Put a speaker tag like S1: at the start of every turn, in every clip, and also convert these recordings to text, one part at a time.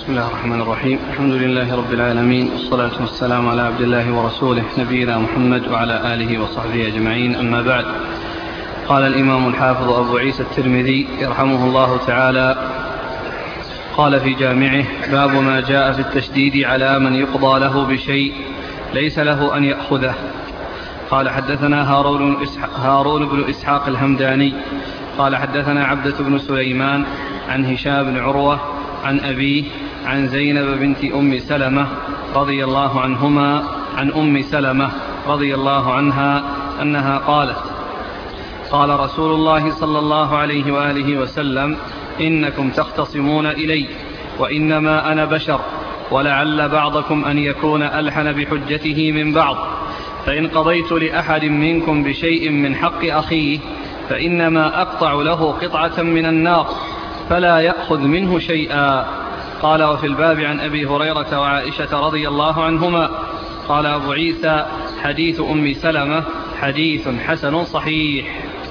S1: بسم الله الرحمن الرحيم. الحمد لله رب العالمين، والصلاة والسلام على عبد الله ورسوله نبينا محمد وعلى آله وصحبه أجمعين، أما بعد. قال الإمام الحافظ أبو عيسى الترمذي رحمه الله تعالى قال في جامعه: باب ما جاء في التشديد على من يقضى له بشيء ليس له أن يأخذه. قال: حدثنا هارون بن إسحاق الهمداني قال: حدثنا عبدة بن سليمان عن هشام بن عروة عن أبيه عن زينب بنت أم سلمة رضي الله عنهما عن أم سلمة رضي الله عنها أنها قالت: قال رسول الله صلى الله عليه وآله وسلم: إنكم تختصمون إلي وإنما أنا بشر، ولعل بعضكم أن يكون ألحن بحجته من بعض، فإن قضيت لأحد منكم بشيء من حق أخيه فإنما أقطع له قطعة من النار فلا يأخذ منه شيئا. قال: وفي الباب عن أبي هريرة وعائشة رضي الله عنهما. قال أبو عيسى: حديث أم سلمة حديث حسن صحيح.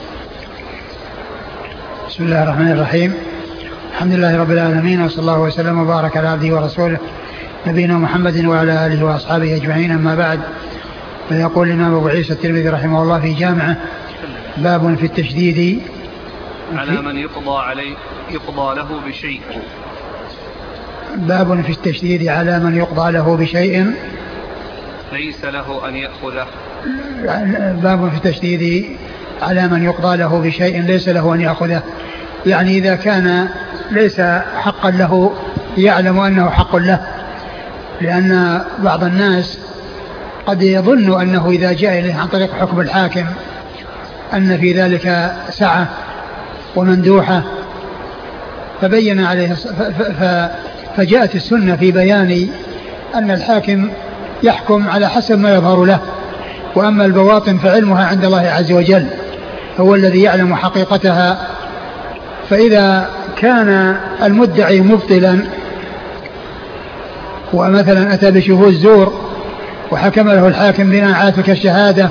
S2: بسم الله الرحمن الرحيم. الحمد لله رب العالمين، وصلى الله وسلم وبارك على عبده ورسوله نبينا محمد وعلى آله وأصحابه أجمعين، أما بعد. فيقول الإمام أبو عيسى الترمذي رحمه الله في جامعه: باب في التشديد
S1: على من يقضى له بشيء.
S2: باب في التشديد على من يقضى له بشيء
S1: ليس له أن يأخذه.
S2: باب في التشديد على من يقضى له بشيء ليس له أن يأخذه، يعني إذا كان ليس حقا له يعلم أنه حق له، لأن بعض الناس قد يظن أنه إذا جاء إليه عن طريق حكم الحاكم أن في ذلك سعة ومندوحة، فبين عليه فجاءت السنة في بيان أن الحاكم يحكم على حسب ما يظهر له، وأما البواطن فعلمها عند الله عز وجل، هو الذي يعلم حقيقتها. فإذا كان المدعي مبطلا ومثلا أتى بشهود زور وحكم له الحاكم بناء على تلك الشهادة،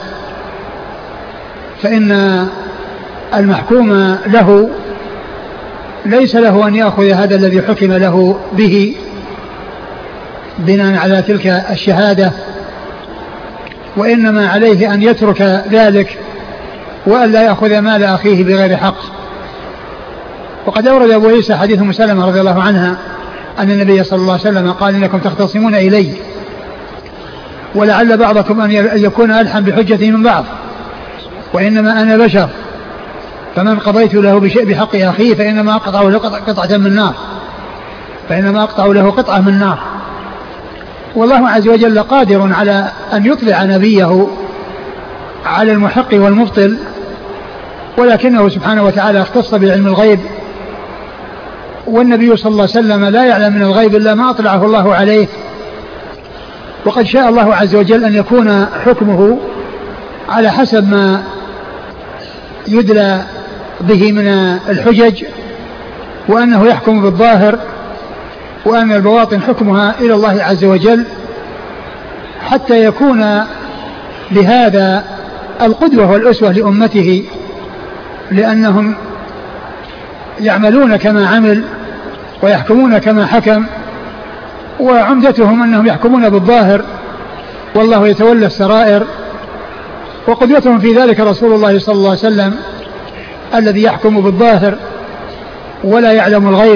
S2: فإن المحكوم له ليس له أن يأخذ هذا الذي حكم له به بناء على تلك الشهادة، وإنما عليه أن يترك ذلك وأن لا يأخذ مال أخيه بغير حق. وقد أورد أبو عيسى حديث أم سلمة رضي الله عنها أن النبي صلى الله عليه وسلم قال: إنكم تختصمون إلي ولعل بعضكم أن يكون ألحن بحجته من بعض، وإنما أنا بشر، فمن قضيت له بشيء بحق أخيه فإنما أقطع له قطعة من النار، فإنما أقطع له قطعة من النار. والله عز وجل قادر على أن يطلع نبيه على المحق والمبطل، ولكنه سبحانه وتعالى اختص بعلم الغيب، والنبي صلى الله عليه وسلم لا يعلم من الغيب إلا ما أطلعه الله عليه. وقد شاء الله عز وجل أن يكون حكمه على حسب ما يدلى به من الحجج، وأنه يحكم بالظاهر، وأن البواطن حكمها إلى الله عز وجل، حتى يكون بهذا القدوة والأسوة لأمته، لأنهم يعملون كما عمل ويحكمون كما حكم، وعمدتهم أنهم يحكمون بالظاهر والله يتولى السرائر. وقدوتهم في ذلك رسول الله صلى الله عليه وسلم الذي يحكم بالظاهر ولا يعلم الغيب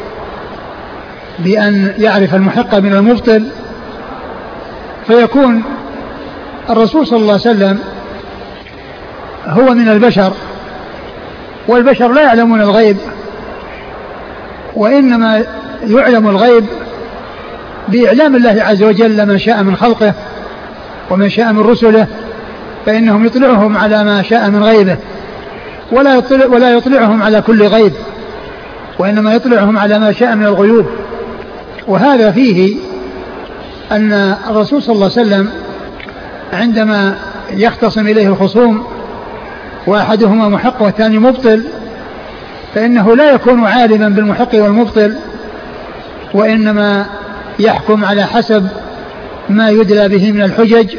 S2: بأن يعرف المحق من المبطل، فيكون الرسول صلى الله عليه وسلم هو من البشر، والبشر لا يعلمون الغيب، وإنما يعلم الغيب بإعلام الله عز وجل من شاء من خلقه ومن شاء من رسله، فإنهم يطلعهم على ما شاء من غيبه، ولا يطلعهم على كل غيب، وإنما يطلعهم على ما شاء من الغيوب. وهذا فيه أن الرسول صلى الله عليه وسلم عندما يختصم إليه الخصوم وأحدهما محق والثاني مبطل، فإنه لا يكون عالما بالمحق والمبطل، وإنما يحكم على حسب ما يدلى به من الحجج.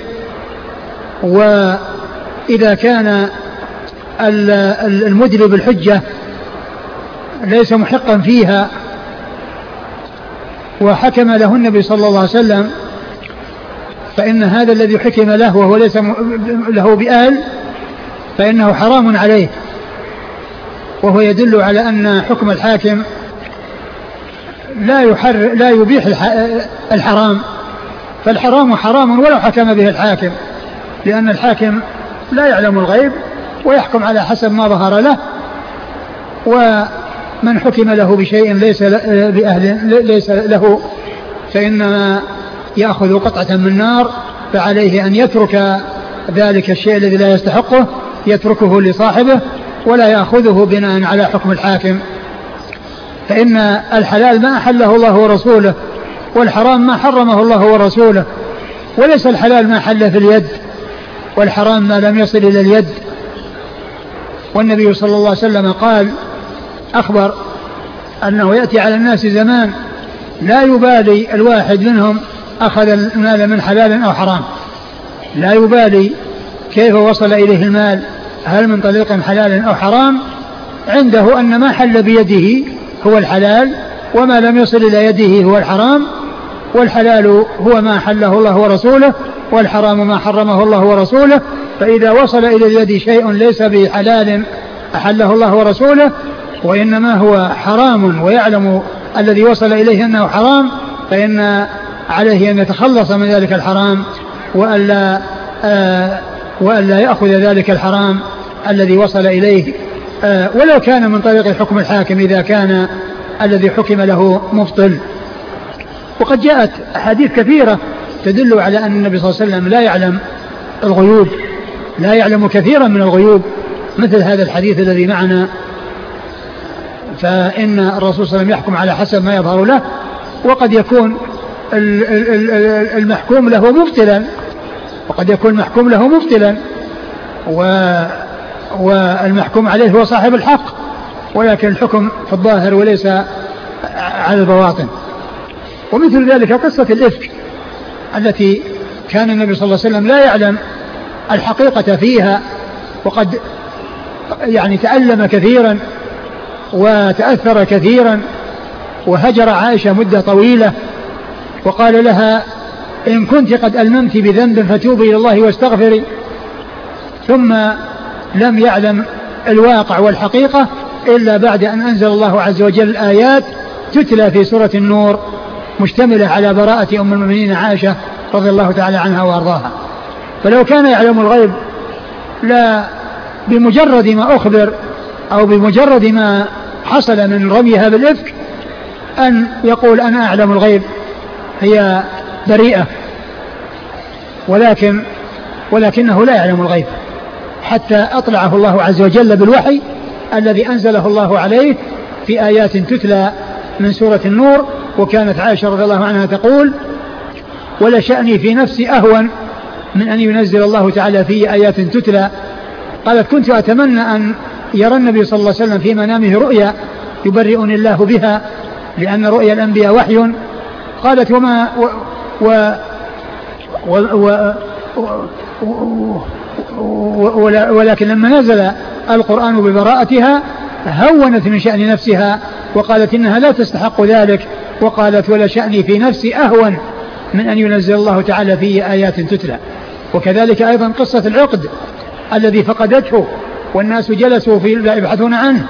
S2: وإذا كان المدلي بالحجة ليس محقا فيها وحكم له النبي صلى الله عليه وسلم فإن هذا الذي حكم له وهو ليس له بأهل فإنه حرام عليه، وهو يدل على أن حكم الحاكم لا يبيح الحرام، فالحرام حرام ولو حكم به الحاكم، لأن الحاكم لا يعلم الغيب ويحكم على حسب ما ظهر له، ومن حكم له بشيء ليس له فإنما يأخذ قطعة من نار، فعليه أن يترك ذلك الشيء الذي لا يستحقه، يتركه لصاحبه ولا يأخذه بناء على حكم الحاكم. فإن الحلال ما أحله الله ورسوله، والحرام ما حرمه الله ورسوله، وليس الحلال ما حل في اليد، والحرام ما لم يصل إلى اليد. والنبي صلى الله عليه وسلم قال أخبر أنه يأتي على الناس زمان لا يبالي الواحد منهم أخذ المال من حلال أو حرام، لا يبالي كيف وصل إليه المال، هل من طريق حلال أو حرام، عنده أن ما حل بيده هو الحلال وما لم يصل إلى يده هو الحرام، والحلال هو ما حله الله ورسوله، والحرام ما حرمه الله ورسوله. فإذا وصل إلى اليد شيء ليس بحلال أحله الله ورسوله وإنما هو حرام ويعلم الذي وصل إليه أنه حرام، فإن عليه أن يتخلص من ذلك الحرام وألا يأخذ ذلك الحرام الذي وصل إليه ولو كان من طريق حكم الحاكم إذا كان الذي حكم له مبطل. وقد جاءت أحاديث كثيرة تدل على أن النبي صلى الله عليه وسلم لا يعلم الغيوب، لا يعلم كثيرا من الغيوب، مثل هذا الحديث الذي معنا، فإن الرسول صلى الله عليه وسلم يحكم على حسب ما يظهر له، وقد يكون المحكوم له مبطلا، وقد يكون المحكوم له مبطلا والمحكوم عليه هو صاحب الحق، ولكن الحكم في الظاهر وليس على البواطن. ومثل ذلك قصة الإفك التي كان النبي صلى الله عليه وسلم لا يعلم الحقيقة فيها، وقد يعني تألم كثيرا وتأثر كثيرا، وهجر عائشة مدة طويلة، وقال لها إن كنت قد ألممت بذنب فتوبي إلى الله واستغفري، ثم لم يعلم الواقع والحقيقة إلا بعد أن أنزل الله عز وجل آيات تتلى في سورة النور مشتملة على براءة أم المؤمنين عائشة رضي الله تعالى عنها وأرضاها. فلو كان يعلم الغيب لا بمجرد ما أخبر أو بمجرد ما حصل من رميها بالإفك أن يقول أنا أعلم الغيب هي بريئة، ولكنه لا يعلم الغيب حتى أطلعه الله عز وجل بالوحي الذي أنزله الله عليه في آيات تتلى من سورة النور. وكانت عائشة رضي الله عنها تقول ولشأني في نفسي أهون من أن ينزل الله تعالى في آيات تتلى. قالت كنت أتمنى أن يرى النبي صلى الله عليه وسلم في منامه رؤيا يبرئني الله بها، لأن رؤيا الأنبياء وحي. قالت وما ولكن لما نزل القرآن ببراءتها هونت من شأن نفسها وقالت إنها لا تستحق ذلك، وقالت ولشأني في نفسي أهون من أن ينزل الله تعالى فيه آيات تتلى. وكذلك أيضا قصة العقد الذي فقدته والناس جلسوا يبحثون عنه،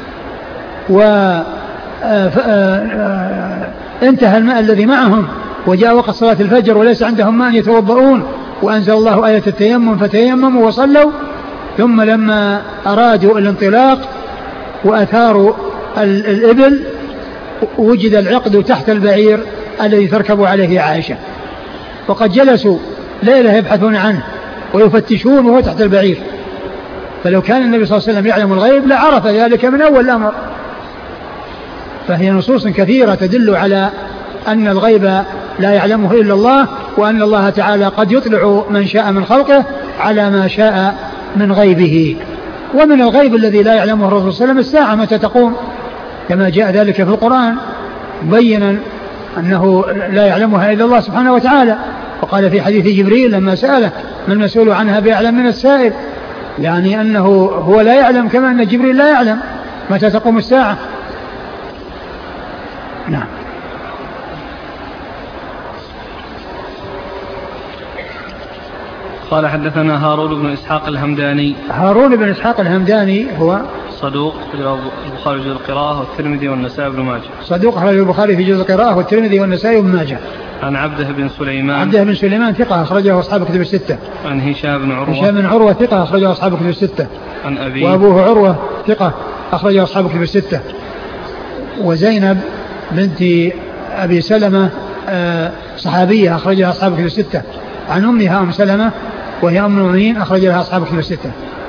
S2: وانتهى الماء الذي معهم وجاء وقت صلاة الفجر وليس عندهم ماء يتوضؤون، وأنزل الله آية التيمم فتيمموا وصلوا. ثم لما أرادوا الانطلاق وأثاروا الإبل وجد العقد تحت البعير الذي تركب عليه عائشة، وقد جلسوا ليلة يبحثون عنه ويفتشون وهو تحت البعير. فلو كان النبي صلى الله عليه وسلم يعلم الغيب لعرف ذلك من أول الأمر. فهي نصوص كثيرة تدل على أن الغيب لا يعلمه إلا الله، وأن الله تعالى قد يطلع من شاء من خلقه على ما شاء من غيبه. ومن الغيب الذي لا يعلمه الرسول صلى الله عليه وسلم الساعة متى تقوم، كما جاء ذلك في القرآن مبينا أنه لا يعلمها إلا الله سبحانه وتعالى. وقال في حديث جبريل لما سأله من المسؤول عنها بأعلم من السائل، يعني أنه هو لا يعلم كما أن جبريل لا يعلم متى تقوم الساعة. نعم.
S1: قال حدثنا هارون بن إسحاق الهمداني.
S2: هارون بن إسحاق الهمداني هو
S1: صدوق البخاري في جزء القراءة والترمذي والنسائي بن ماجه.
S2: صدوق أخرجه البخاري في جزء القراءة والترمذي والنسائي بن ماجه.
S1: عن عبده بن سليمان.
S2: عبده بن سليمان ثقة أخرجه أصحاب كتب الستة.
S1: عن هشام بن عروة.
S2: هشام بن عروة ثقة أخرجه أصحاب كتب الستة.
S1: عن أبيه.
S2: وأبوه عروة ثقة أخرجه أصحاب كتب الستة. وزينب بنت أبي سلمة صحابية أخرجها أصحاب كتب الستة. عن أمها أم سلمة وهي أم المؤمنين أخرجها أصحاب كتب الستة.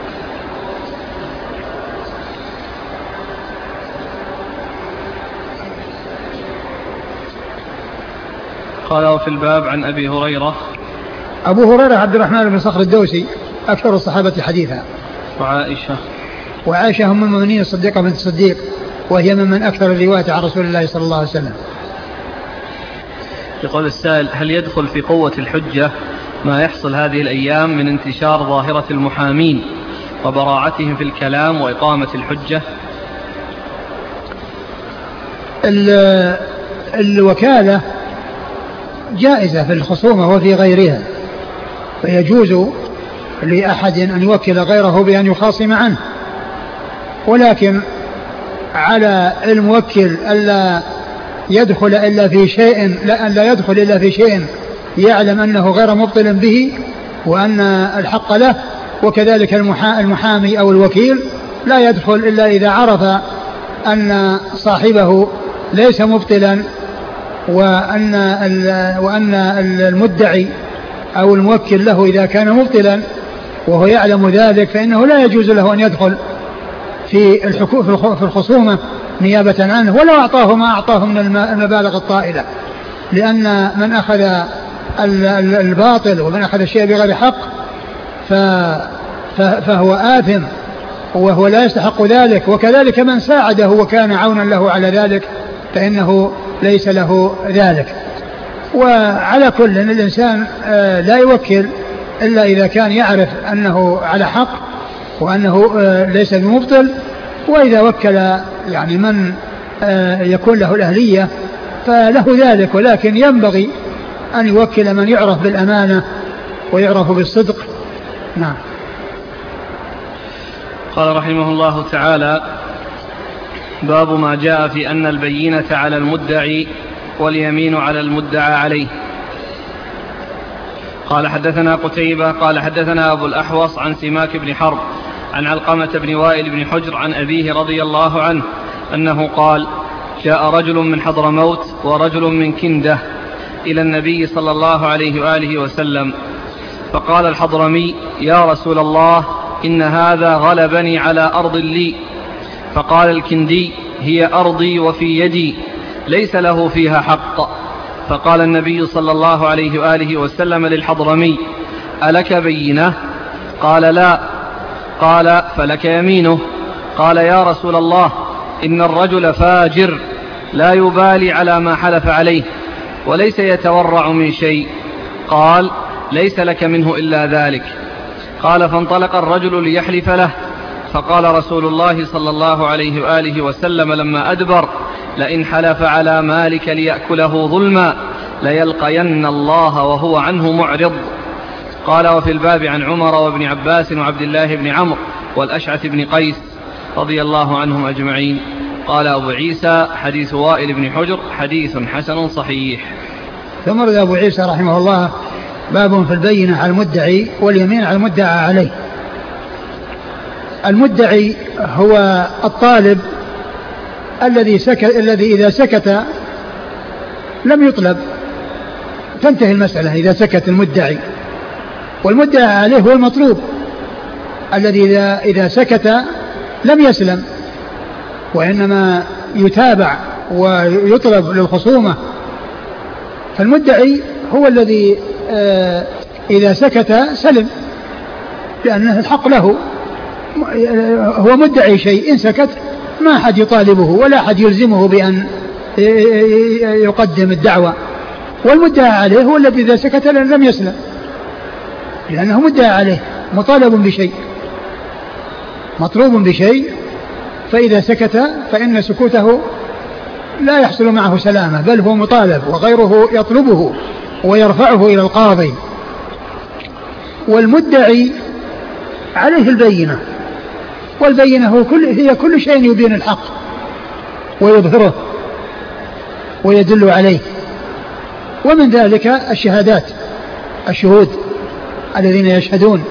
S1: قال وفي الباب عن أبي هريرة.
S2: أبو هريرة عبد الرحمن بن صخر الدوسي أكثر الصحابة حديثا. وعائشة أم المؤمنين الصديقة بنت الصديق وهي من أكثر الرواية عن رسول الله صلى الله عليه وسلم.
S1: يقول السائل: هل يدخل في قوة الحجة ما يحصل هذه الأيام من انتشار ظاهرة المحامين وبراعتهم في الكلام وإقامة الحجة؟
S2: الوكالة جائزة في الخصومة وفي غيرها، فيجوز لأحد أن يوكل غيره بأن يخاصم عنه، ولكن على الموكل ألا يدخل إلا في شيء يعلم أنه غير مبطل به وأن الحق له، وكذلك المحامي أو الوكيل لا يدخل إلا إذا عرف أن صاحبه ليس مبطلا وأن المدعي أو الموكل له إذا كان مبطلا وهو يعلم ذلك فإنه لا يجوز له أن يدخل في الخصومة نيابة عنه ولو أعطاه ما أعطاه من المبالغ الطائلة، لأن من أخذ الباطل ومن أخذ الشيء بغير حق فهو آثم وهو لا يستحق ذلك، وكذلك من ساعده وكان عونا له على ذلك فإنه ليس له ذلك. وعلى كل إن الإنسان لا يوكل إلا إذا كان يعرف أنه على حق وأنه ليس بمبطل، وإذا وكل يعني من يكون له الأهلية فله ذلك، ولكن ينبغي أن يوكل من يعرف بالأمانة ويعرف بالصدق. نعم.
S1: قال رحمه الله تعالى: باب ما جاء في أن البينة على المدعي واليمين على المدعى عليه. قال حدثنا قتيبة قال حدثنا أبو الأحوص عن سماك بن حرب عن علقمة بن وائل بن حجر عن أبيه رضي الله عنه أنه قال: جاء رجل من حضرموت ورجل من كندة إلى النبي صلى الله عليه وآله وسلم، فقال الحضرمي: يا رسول الله، إن هذا غلبني على أرض لي. فقال الكندي: هي أرضي وفي يدي، ليس له فيها حق. فقال النبي صلى الله عليه وآله وسلم للحضرمي: ألك بينة؟ قال: لا. قال: فلك يمينه. قال: يا رسول الله، إن الرجل فاجر لا يبالي على ما حلف عليه وليس يتورع من شيء. قال: ليس لك منه إلا ذلك. قال: فانطلق الرجل ليحلف له، فقال رسول الله صلى الله عليه وآله وسلم لما أدبر: لئن حلف على مالك ليأكله ظلما ليلقين الله وهو عنه معرض. قال: وفي الباب عن عمر وابن عباس وعبد الله بن عمرو والأشعث بن قيس رضي الله عنهم أجمعين. قال أبو عيسى: حديث وائل بن حجر حديث حسن صحيح.
S2: ثم رد أبو عيسى رحمه الله: باب في البينة على المدعي واليمين على المدعى عليه. المدعي هو الطالب الذي إذا سكت لم يطلب، تنتهي المسألة إذا سكت المدعي، والمدعى عليه هو المطلوب الذي إذا سكت لم يسلم، وإنما يتابع ويطلب للخصومة. فالمدعي هو الذي إذا سكت سلم، لأنه الحق له، هو مدعي شيء، إن سكت ما أحد يطالبه ولا أحد يلزمه بأن يقدم الدعوة. والمدعى عليه هو الذي إذا سكت لم يسلم، لأنه مدعى عليه مطالب بشيء، مطلوب بشيء، فإذا سكت فإن سكوته لا يحصل معه سلامة، بل هو مطالب وغيره يطلبه ويرفعه إلى القاضي. والمدعي عليه البينة، والبينة هي كل شيء يبين الحق ويظهره ويدل عليه، ومن ذلك الشهادات، الشهود الذين يشهدون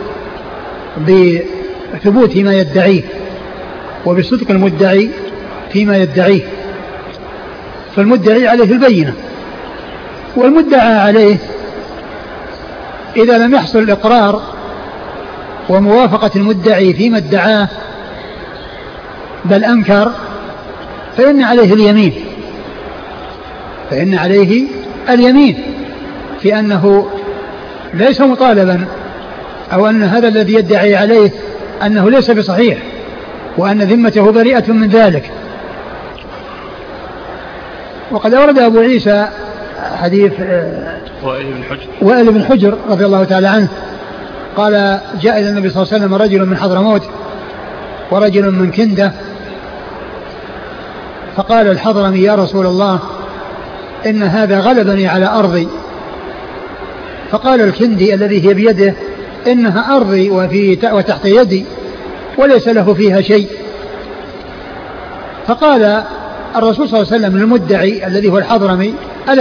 S2: بثبوت ما يدعيه وبصدق المدعي فيما يدعيه، فالمدعي عليه البينة، والمدعى عليه إذا لم يحصل الإقرار وموافقة المدعي فيما ادعاه بل أنكر فإن عليه اليمين في أنه ليس مطالبا، أو أن هذا الذي يدعي عليه أنه ليس بصحيح وأن ذمته بريئة من ذلك. وقد أورد أبو عيسى حديث وائل بن حجر رضي الله تعالى عنه قال جاء إلى النبي صلى الله عليه وسلم رجل من حضرموت ورجل من كندة، فقال الحضرمي يا رسول الله إن هذا غلبني على أرضي، فقال الكندي الذي هي بيده إنها أرضي وتحت يدي وليس له فيها شيء. فقال الرسول صلى الله عليه وسلم للمدعي الذي هو الحضرمي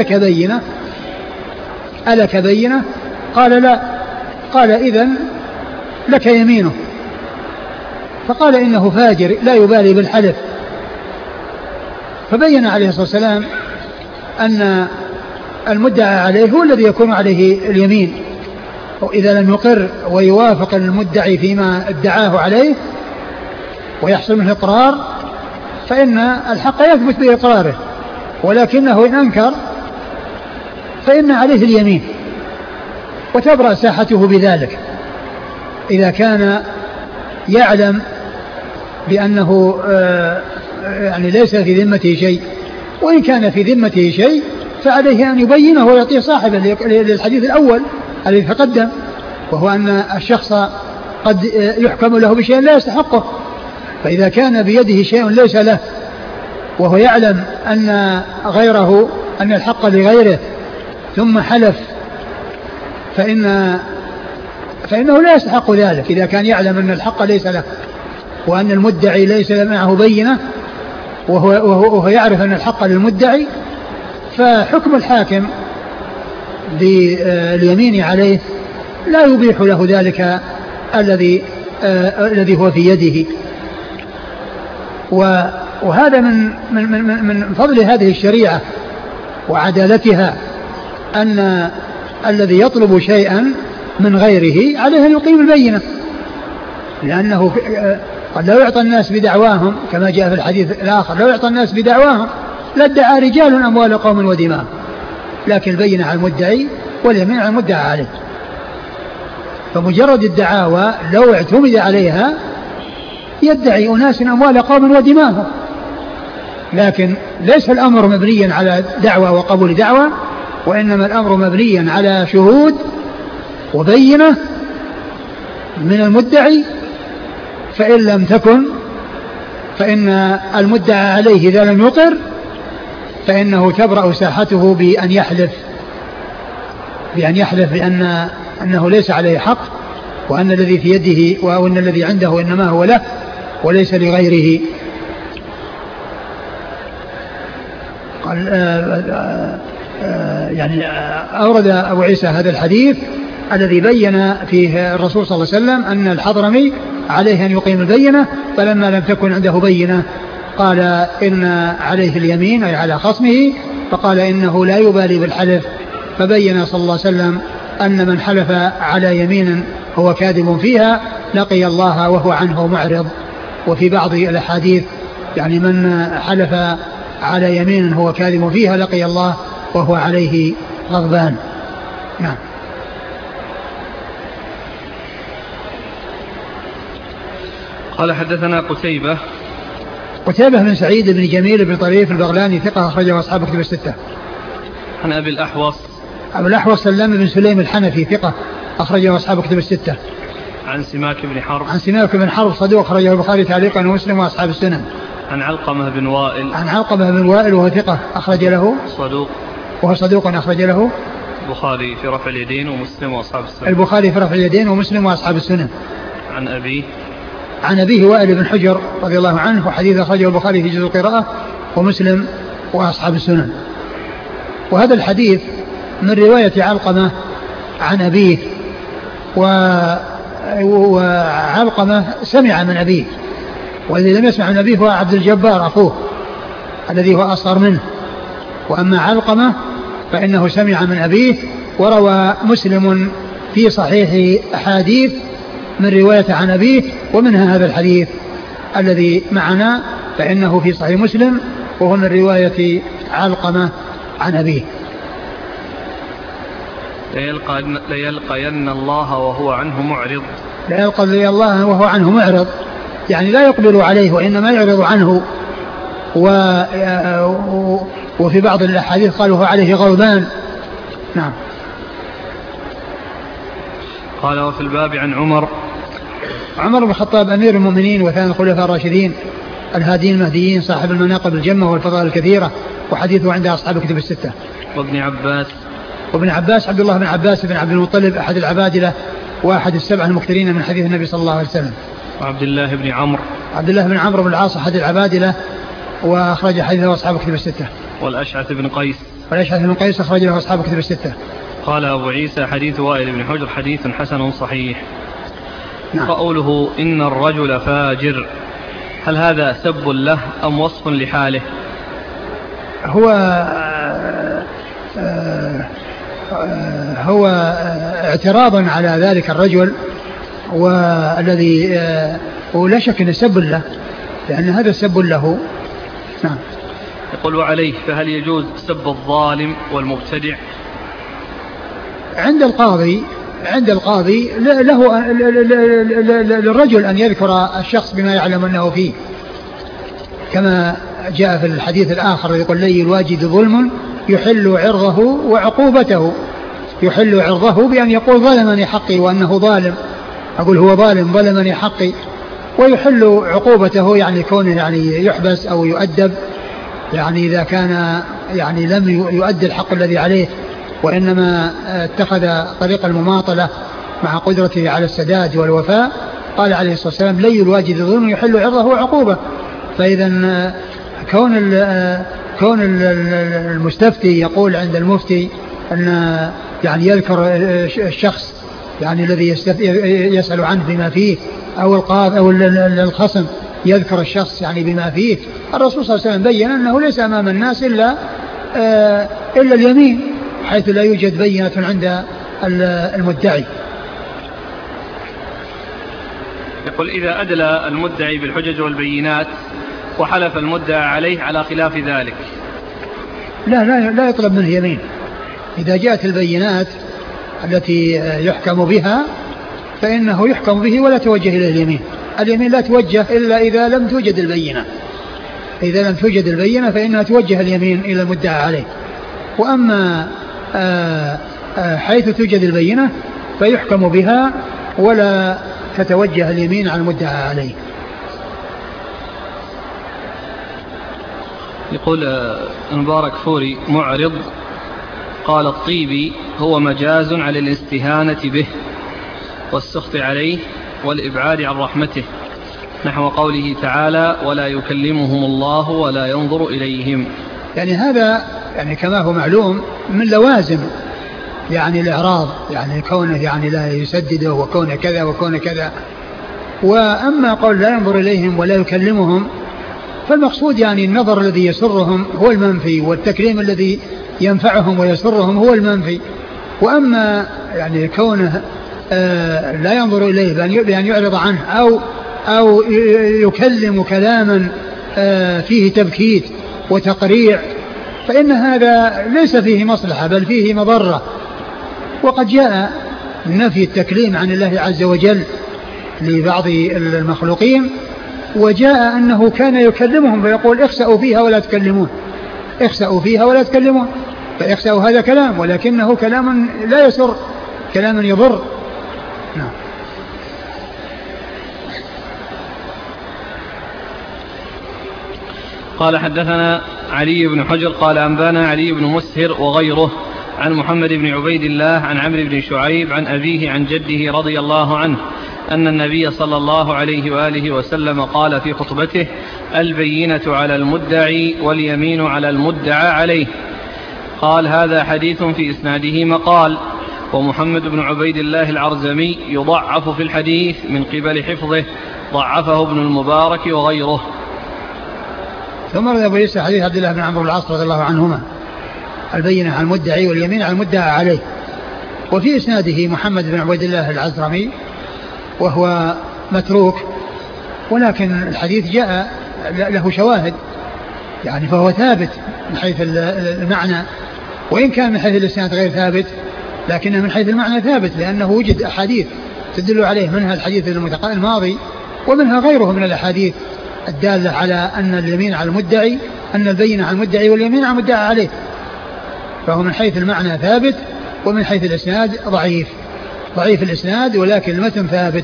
S2: ألك بينة؟ قال لا. قال إذن لك يمينه. فقال إنه فاجر لا يبالي بالحلف. فبين عليه الصلاة والسلام أن المدعى عليه هو الذي يكون عليه اليمين، وإذا لم يقر ويوافق المدعي فيما ادعاه عليه ويحصل منه إقرار فإن الحق يثبت بإقراره، ولكنه إن أنكر فإن عليه اليمين وتبرأ ساحته بذلك، إذا كان يعلم بأنه يعني ليس في ذمته شيء، وإن كان في ذمته شيء فعليه أن يبينه ويعطيه صاحبه للحديث الأول الذي تقدم، وهو أن الشخص قد يحكم له بشيء لا يستحقه، فإذا كان بيده شيء ليس له وهو يعلم أن الحق لغيره ثم حلف فإنه لا يستحق ذلك، إذا كان يعلم أن الحق ليس له وأن المدعي ليس معه بينة وهو يعرف أن الحق للمدعي، فحكم الحاكم باليمين عليه لا يبيح له ذلك الذي هو في يده. وهذا من فضل هذه الشريعة وعدالتها أن الذي يطلب شيئا من غيره عليه أن يقيم البينة، لأنه قد لا يعطى الناس بدعواهم كما جاء في الحديث الآخر، لا يعطى الناس بدعواهم لادعى رجال أموال قوم ودماء، لكن البينة على المدعي واليمين على المدعى عليه. فمجرد الدعاوى لو اعتمد عليها يدعي أناس أموال قوم ودماءهم، لكن ليس الأمر مبنيا على دعوى وقبول دعوى، وإنما الأمر مبنيا على شهود وبينة من المدعي، فإن لم تكن فإن المدعى عليه إذا لم يقر فإنه تبرأ ساحته بأن يحلف بأنه ليس عليه حق، وأن الذي في يده وأن الذي عنده إنما هو له وليس لغيره. قال يعني أورد أبو عيسى هذا الحديث الذي بين فيه الرسول صلى الله عليه وسلم أن الحضرمي عليه أن يقيم البينة، فلما لم تكن عنده بينة قال إن عليه اليمين أي على خصمه، فقال إنه لا يبالي بالحلف، فبين صلى الله عليه وسلم أن من حلف على يمين هو كاذب فيها لقي الله وهو عنه معرض. وفي بعض الأحاديث يعني من حلف على يمين هو كاذب فيها لقي الله وهو عليه غضبان. نعم.
S1: قال حدثنا
S2: قتيبة بن سعيد بن جميل بن طريف البغلاني ثقة أخرجه أصحاب كتب الستة.
S1: عن أبي الأحوص سلام بن سليم الحنفي ثقة أخرجه أصحاب كتب الستة. عن سماك بن حرب
S2: صدوق أخرجه البخاري تعليقا ومسلم وأصحاب السنن.
S1: عن علقمة بن وائل
S2: وهو ثقة أخرج له
S1: وهو
S2: صدوق أخرج له
S1: البخاري في رفع اليدين ومسلم وأصحاب السنن.
S2: البخاري في رفع اليدين ومسلم وأصحاب السنن.
S1: عن
S2: أبيه وائل بن حجر رضي الله عنه، وحديث أخرجه البخاري في جزء القراءة ومسلم وأصحاب السنن. وهذا الحديث من رواية علقمة عن أبيه، وعلقمة سمع من أبيه، والذي لم يسمع من أبيه هو عبد الجبار أخوه الذي هو أصغر منه، وأما علقمة فإنه سمع من أبيه. وروى مسلم في صحيح أحاديث من رواية عن أبيه، ومنها هذا الحديث الذي معنا، فإنه في صحيح مسلم وهو من رواية علقمة عن أبيه.
S1: ليلقين الله وهو عنه معرض.
S2: ليلقي الله وهو عنه معرض، يعني لا يقبل عليه وإنما يعرض عنه. وفي بعض الأحاديث قال وهو عليه غضبان. نعم.
S1: قال وفي الباب عن عمر
S2: بن الخطاب أمير المؤمنين وثاني الخلفاء الراشدين الهاديين المهديين صاحب المناقب الجمة والفضائل الكثيرة، وحديثه عند أصحاب الكتب الستة. وابن عباس عبد الله بن عباس بن عبد المطلب أحد العبادلة وأحد السبعة المكثرين من حديث النبي صلى الله عليه وسلم.
S1: وعبد الله بن عمرو
S2: بن العاص أحد العبادلة وأخرج حديثه أصحاب الكتب الستة.
S1: والأشعث بن قيس
S2: أخرج له أصحاب الكتب الستة.
S1: قال أبو عيسى حديث وائل بن حجر حديث حسن صحيح.
S2: نعم.
S1: قوله إن الرجل فاجر، هل هذا سب له أم وصف لحاله؟
S2: هو اعتراضا على ذلك الرجل، والذي ولا شك أنه سب له، لأن هذا سب له. نعم.
S1: يقول وعليه، فهل يجوز سب الظالم والمبتدع؟
S2: عند القاضي له للرجل أن يذكر الشخص بما يعلم أنه فيه، كما جاء في الحديث الآخر يقول لي الواجد ظلم يحل عرضه وعقوبته. يحل عرضه بأن يقول ظلمني حقي وأنه ظالم، أقول هو ظالم ظلمني حقي. ويحل عقوبته يعني كونه يعني يحبس أو يؤدب، يعني إذا كان يعني لم يؤدي الحق الذي عليه وإنما اتخذ طريق المماطلة مع قدرته على السداد والوفاء. قال عليه الصلاة والسلام لي الواجد ظلم يحل عرضه وعقوبة. فإذا كون المستفتي يقول عند المفتي أن يعني يذكر الشخص يعني الذي يسأل عنه بما فيه، أو القاضي أو الخصم يذكر الشخص يعني بما فيه، الرسول صلى الله عليه وسلم بين أنه ليس أمام الناس إلا اليمين، حيث لا يوجد بينة عند المدعي.
S1: يقول إذا أدلى المدعي بالحجج والبينات وحلف المدعى عليه على خلاف ذلك،
S2: لا يطلب منه يمين. إذا جاءت البينات التي يحكم بها فإنه يحكم به ولا توجه إليه اليمين. اليمين لا توجه إلا إذا لم توجد البينة. إذا لم توجد البينة فإنها توجه اليمين إلى المدعى عليه. وأما حيث توجد البينة فيحكم بها ولا تتوجه اليمين على المدعى عليه.
S1: يقول المبارك فوري معرض، قال الطيبي هو مجاز على الاستهانة به والسخط عليه والإبعاد عن رحمته، نحو قوله تعالى ولا يكلمهم الله ولا ينظر إليهم.
S2: يعني هذا يعني كما هو معلوم من لوازم يعني الإعراض، يعني كونه يعني لا يسدده وكونه كذا وكونه كذا. وأما قول لا ينظر إليهم ولا يكلمهم فالمقصود يعني النظر الذي يسرهم هو المنفي، والتكريم الذي ينفعهم ويسرهم هو المنفي. وأما يعني كونه لا ينظر إليه بأن يعرض عنه أو يكلم كلاما فيه تبكيت وتقريع فإن هذا ليس فيه مصلحة بل فيه مضرة. وقد جاء نفي التكليم عن الله عز وجل لبعض المخلوقين، وجاء أنه كان يكلمهم فيقول اخسأوا فيها ولا تكلمون، اخسأوا فيها ولا تكلمون. فاخسأوا هذا كلام ولكنه كلام لا يسر، كلام يضر. نعم.
S1: قال حدثنا علي بن حجر قال أنبانا علي بن مسهر وغيره عن محمد بن عبيد الله عن عمرو بن شعيب عن أبيه عن جده رضي الله عنه أن النبي صلى الله عليه وآله وسلم قال في خطبته: البينة على المدعي واليمين على المدعى عليه. قال: هذا حديث في إسناده مقال، ومحمد بن عبيد الله العرزمي يضعف في الحديث من قبل حفظه، ضعفه ابن المبارك وغيره.
S2: ثم رد أبو عيسى حديث عبد الله بن عمرو بن العاص رضي الله عنهما: البينة على المدعي واليمين على المدعى عليه. وفي إسناده محمد بن عبيد الله العزرمي وهو متروك، ولكن الحديث جاء له شواهد، يعني فهو ثابت من حيث المعنى، وإن كان من حيث الإسناد غير ثابت لكنه من حيث المعنى ثابت، لأنه وجد أحاديث تدل عليه، منها الحديث الماضي ومنها غيره من الأحاديث الدالة على أن اليمين على المدعي، أن البينة على المدعي واليمين على المدعى عليه. فهو من حيث المعنى ثابت، ومن حيث الإسناد ضعيف الإسناد، ولكن المتن ثابت.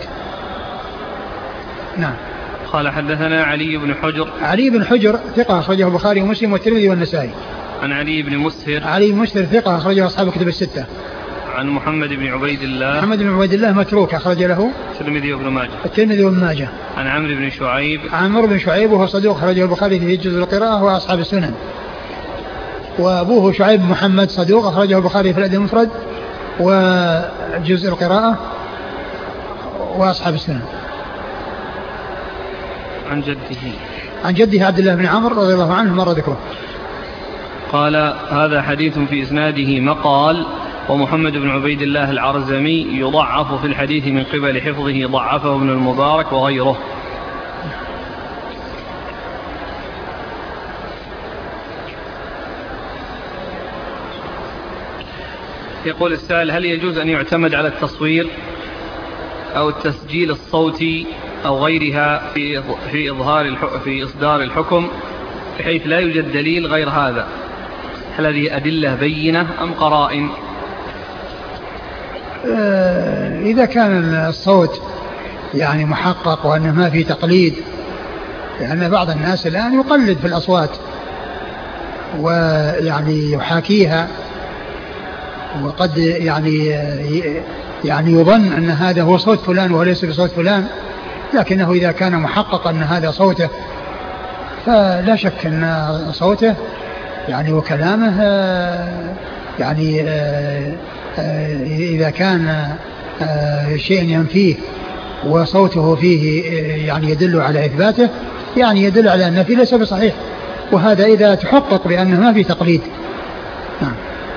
S2: نعم.
S1: قال: حدثنا علي بن
S2: حجر ثقة أخرجه البخاري ومسلم والترمذي والنسائي.
S1: عن علي بن مسهر
S2: ثقة أخرجه أصحاب الكتب الستة.
S1: عن محمد بن عبيد الله
S2: متروك أخرج له
S1: الترمذي وابن ماجه. عن
S2: عمرو بن شعيب وهو صدوق أخرجه البخاري في جزء القراءة وأصحاب السنن. وأبوه شعيب محمد صدوق أخرجه البخاري في الأدب المفرد وجزء القراءة وأصحاب السنن. عن جده عبد الله بن عمرو رضي الله عنه مر ذكره.
S1: قال: هذا حديث في إسناده مقال، ومحمد بن عبيد الله العرزمي يضعف في الحديث من قبل حفظه، ضعفه ابن المبارك وغيره. يقول السائل: هل يجوز أن يعتمد على التصوير أو التسجيل الصوتي أو غيرها في إصدار الحكم بحيث لا يوجد دليل غير هذا؟ هل هذه أدلة بينة أم قرائن؟
S2: إذا كان الصوت يعني محقق وأنه ما في تقليد، لأن بعض الناس الآن يقلد في الأصوات ويعني يحاكيها، وقد يعني يظن أن هذا هو صوت فلان وهو ليس بصوت فلان، لكنه إذا كان محقق أن هذا صوته فلا شك أن صوته يعني وكلامه يعني إذا كان شيء ينفيه وصوته فيه يعني يدل على إثباته، يعني يدل على أن فيه ليس بصحيح، وهذا إذا تحقق بأنه ما في تقليد. نعم.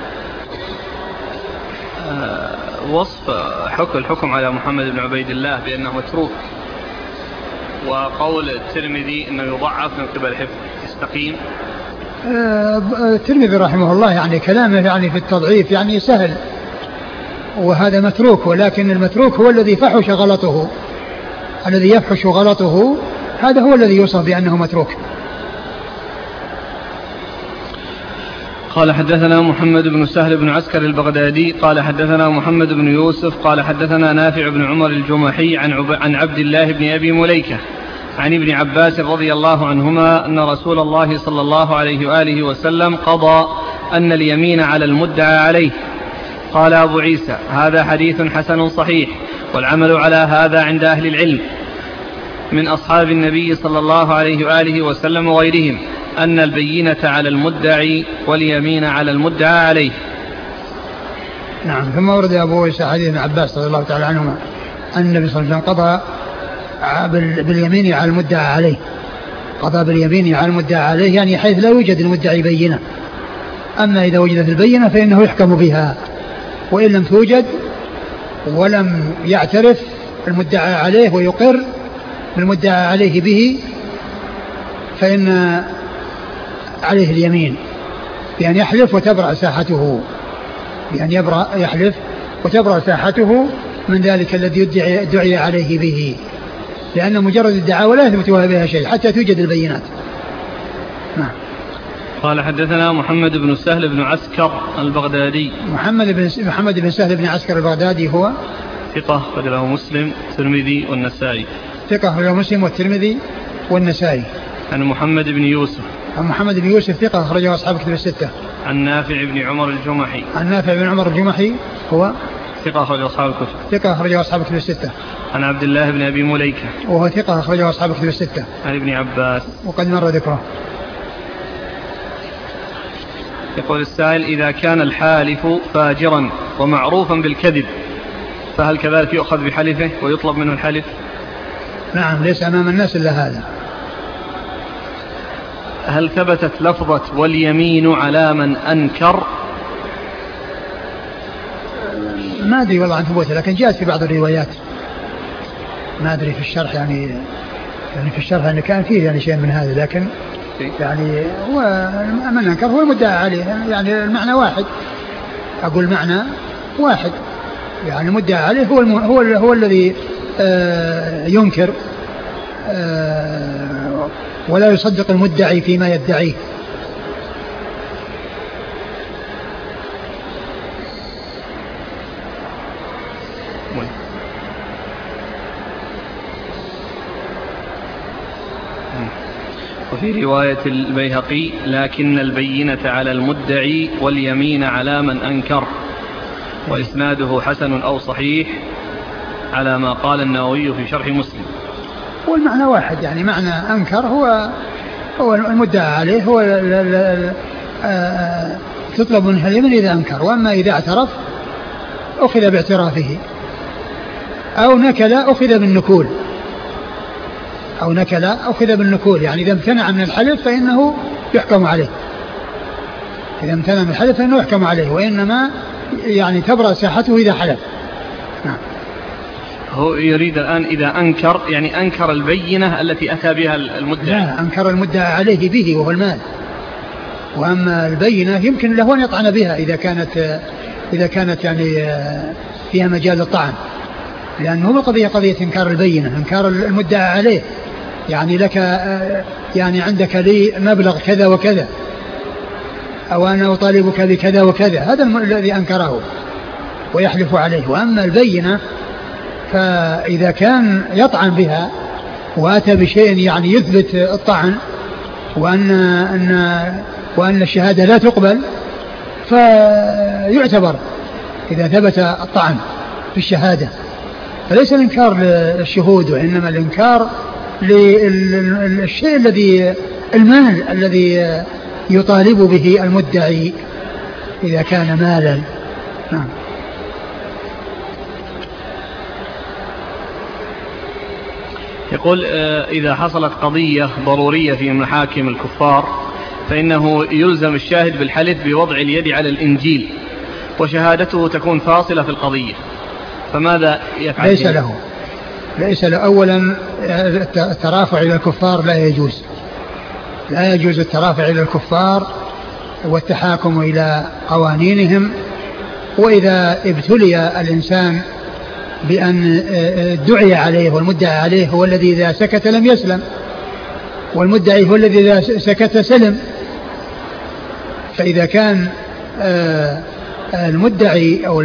S1: وصف الحكم على محمد بن عبيد الله بأنه متروك، وقول الترمذي أنه يضعف من قبل حفظ، يستقيم؟
S2: الترمذي رحمه الله يعني كلامه يعني في التضعيف يعني سهل، وهذا متروك، ولكن المتروك هو الذي فحش غلطه، الذي يفحش غلطه هذا هو الذي يوصف بأنه متروك.
S1: قال: حدثنا محمد بن سهل بن عسكر البغدادي قال حدثنا محمد بن يوسف قال حدثنا نافع بن عمر الجمحي عن عبد الله بن أبي مليكة عن ابن عباس رضي الله عنهما أن رسول الله صلى الله عليه وآله وسلم قضى أن اليمين على المدعى عليه. قال أبو عيسى: هذا حديث حسن صحيح، والعمل على هذا عند أهل العلم من أصحاب النبي صلى الله عليه وآله وسلم وغيرهم، أن البينة على المدعي واليمين على المدعى عليه.
S2: نعم. ثم ورد أبو عيسى حديث ابن عباس رضي الله تعالى عنهما أن النبي صلى الله عليه وسلم قضى باليمين على المدعى عليه، قضى باليمين على المدعى عليه يعني حيث لا يوجد المدعي بينة، أما إذا وجدت البينة فإنه يحكم بها، وإن لم توجد ولم يعترف المدعى عليه ويقر المدعى عليه به فإن عليه اليمين بأن يحلف وتبرأ ساحته، بأن يحلف وتبرأ ساحته من ذلك الذي دعي عليه به، لأن مجرد الدعاء لا يثبت بها شيء حتى توجد البينات.
S1: قال: حدثنا محمد بن سهل بن عسكر البغدادي.
S2: محمد بن سهل بن عسكر البغدادي هو
S1: ثقة له مسلم والترمذي والنسائي.
S2: ثقة له مسلم والترمذي والنسائي.
S1: عن محمد بن يوسف.
S2: عن محمد بن يوسف ثقة أخرجه أصحاب كتب الستة.
S1: عن نافع بن عمر الجمحي.
S2: عن نافع بن عمر الجمحي هو
S1: ثقة أخرجه أصحاب الكتب.
S2: ثقة أخرجه أصحاب كتب الستة.
S1: عن عبد الله بن أبي مليكة
S2: وهو ثقة أخرجه أصحاب كتب الستة.
S1: عن ابن عباس
S2: وقد مر ذكره.
S1: يقول السائل: إذا كان الحالف فاجرا ومعروفا بالكذب فهل كذلك يؤخذ بحلفه ويطلب منه الحلف؟
S2: نعم، ليس أمام الناس إلا هذا.
S1: هل ثبتت لفظة واليمين على من أنكر؟
S2: ما أدري والله عن ثبوتها، لكن جاءت في بعض الروايات، ما أدري في الشرح يعني في الشرح أن كان فيه يعني شيء من هذا، لكن يعني هو من أنكر هو المدعى عليه، يعني المعنى واحد، أقول معنى واحد، يعني مدعى عليه هو الذي ينكر ولا يصدق المدعي فيما يدعيه.
S1: وفي رواية البيهقي: لكن البينة على المدعي واليمين على من أنكر، وإسناده حسن أو صحيح على ما قال النووي في شرح مسلم.
S2: والمعنى واحد، يعني معنى أنكر هو المدعى عليه، هو تطلب منه اليمين إذا أنكر، وأما إذا اعترف أخذ باعترافه، أو نكل أخذ بالنكول، يعني إذا امتنع من الحلف فإنه يحكم عليه، وإنما يعني تبرأ ساحته إذا حلف. نعم.
S1: هو يريد الآن إذا أنكر، يعني أنكر البينة التي أتى بها المدعي.
S2: لا، أنكر المدعى عليه به وهو المال، وأما البينة يمكن له أن يطعن بها إذا كانت يعني فيها مجال للطعن، لأنه القضية قضية إنكار البينة، إنكار المدعى عليه، يعني لك يعني عندك لي مبلغ كذا وكذا، أو أنا أطالبك بكذا وكذا، هذا الذي أنكره ويحلف عليه. وأما البينة فإذا كان يطعن بها وأتى بشيء يعني يثبت الطعن وأن الشهادة لا تقبل، فيعتبر إذا ثبت الطعن في الشهادة، فليس الإنكار للشهود، وإنما الإنكار للشيء المال الذي يطالب به المدعي إذا كان مالا. نعم.
S1: يقول: إذا حصلت قضية ضرورية في محاكم الكفار فإنه يلزم الشاهد بالحلف بوضع اليد على الإنجيل، وشهادته تكون فاصلة في القضية، فماذا يفعل؟
S2: ليس له. أولا الترافع إلى الكفار لا يجوز الترافع إلى الكفار والتحاكم إلى قوانينهم. وإذا ابتلي الإنسان بأن دعي عليه والمدعي عليه هو الذي إذا سكت لم يسلم، والمدعي هو الذي إذا سكت سلم، فإذا كان المدعي أو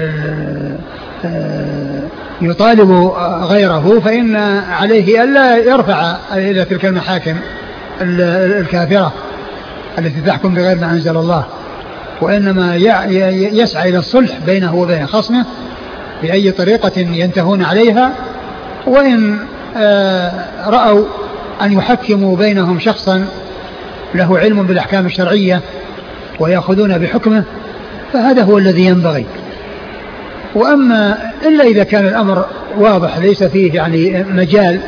S2: يطالب غيره فإن عليه ألا يرفع إلى تلك المحاكم الكافرة التي تحكم بغير ما أنزل الله، وإنما يسعى إلى الصلح بينه وبين خصمه بأي طريقة ينتهون عليها. وإن رأوا أن يحكموا بينهم شخصا له علم بالأحكام الشرعية ويأخذون بحكمه فهذا هو الذي ينبغي. وأما إلا إذا كان الأمر واضح ليس فيه يعني مجال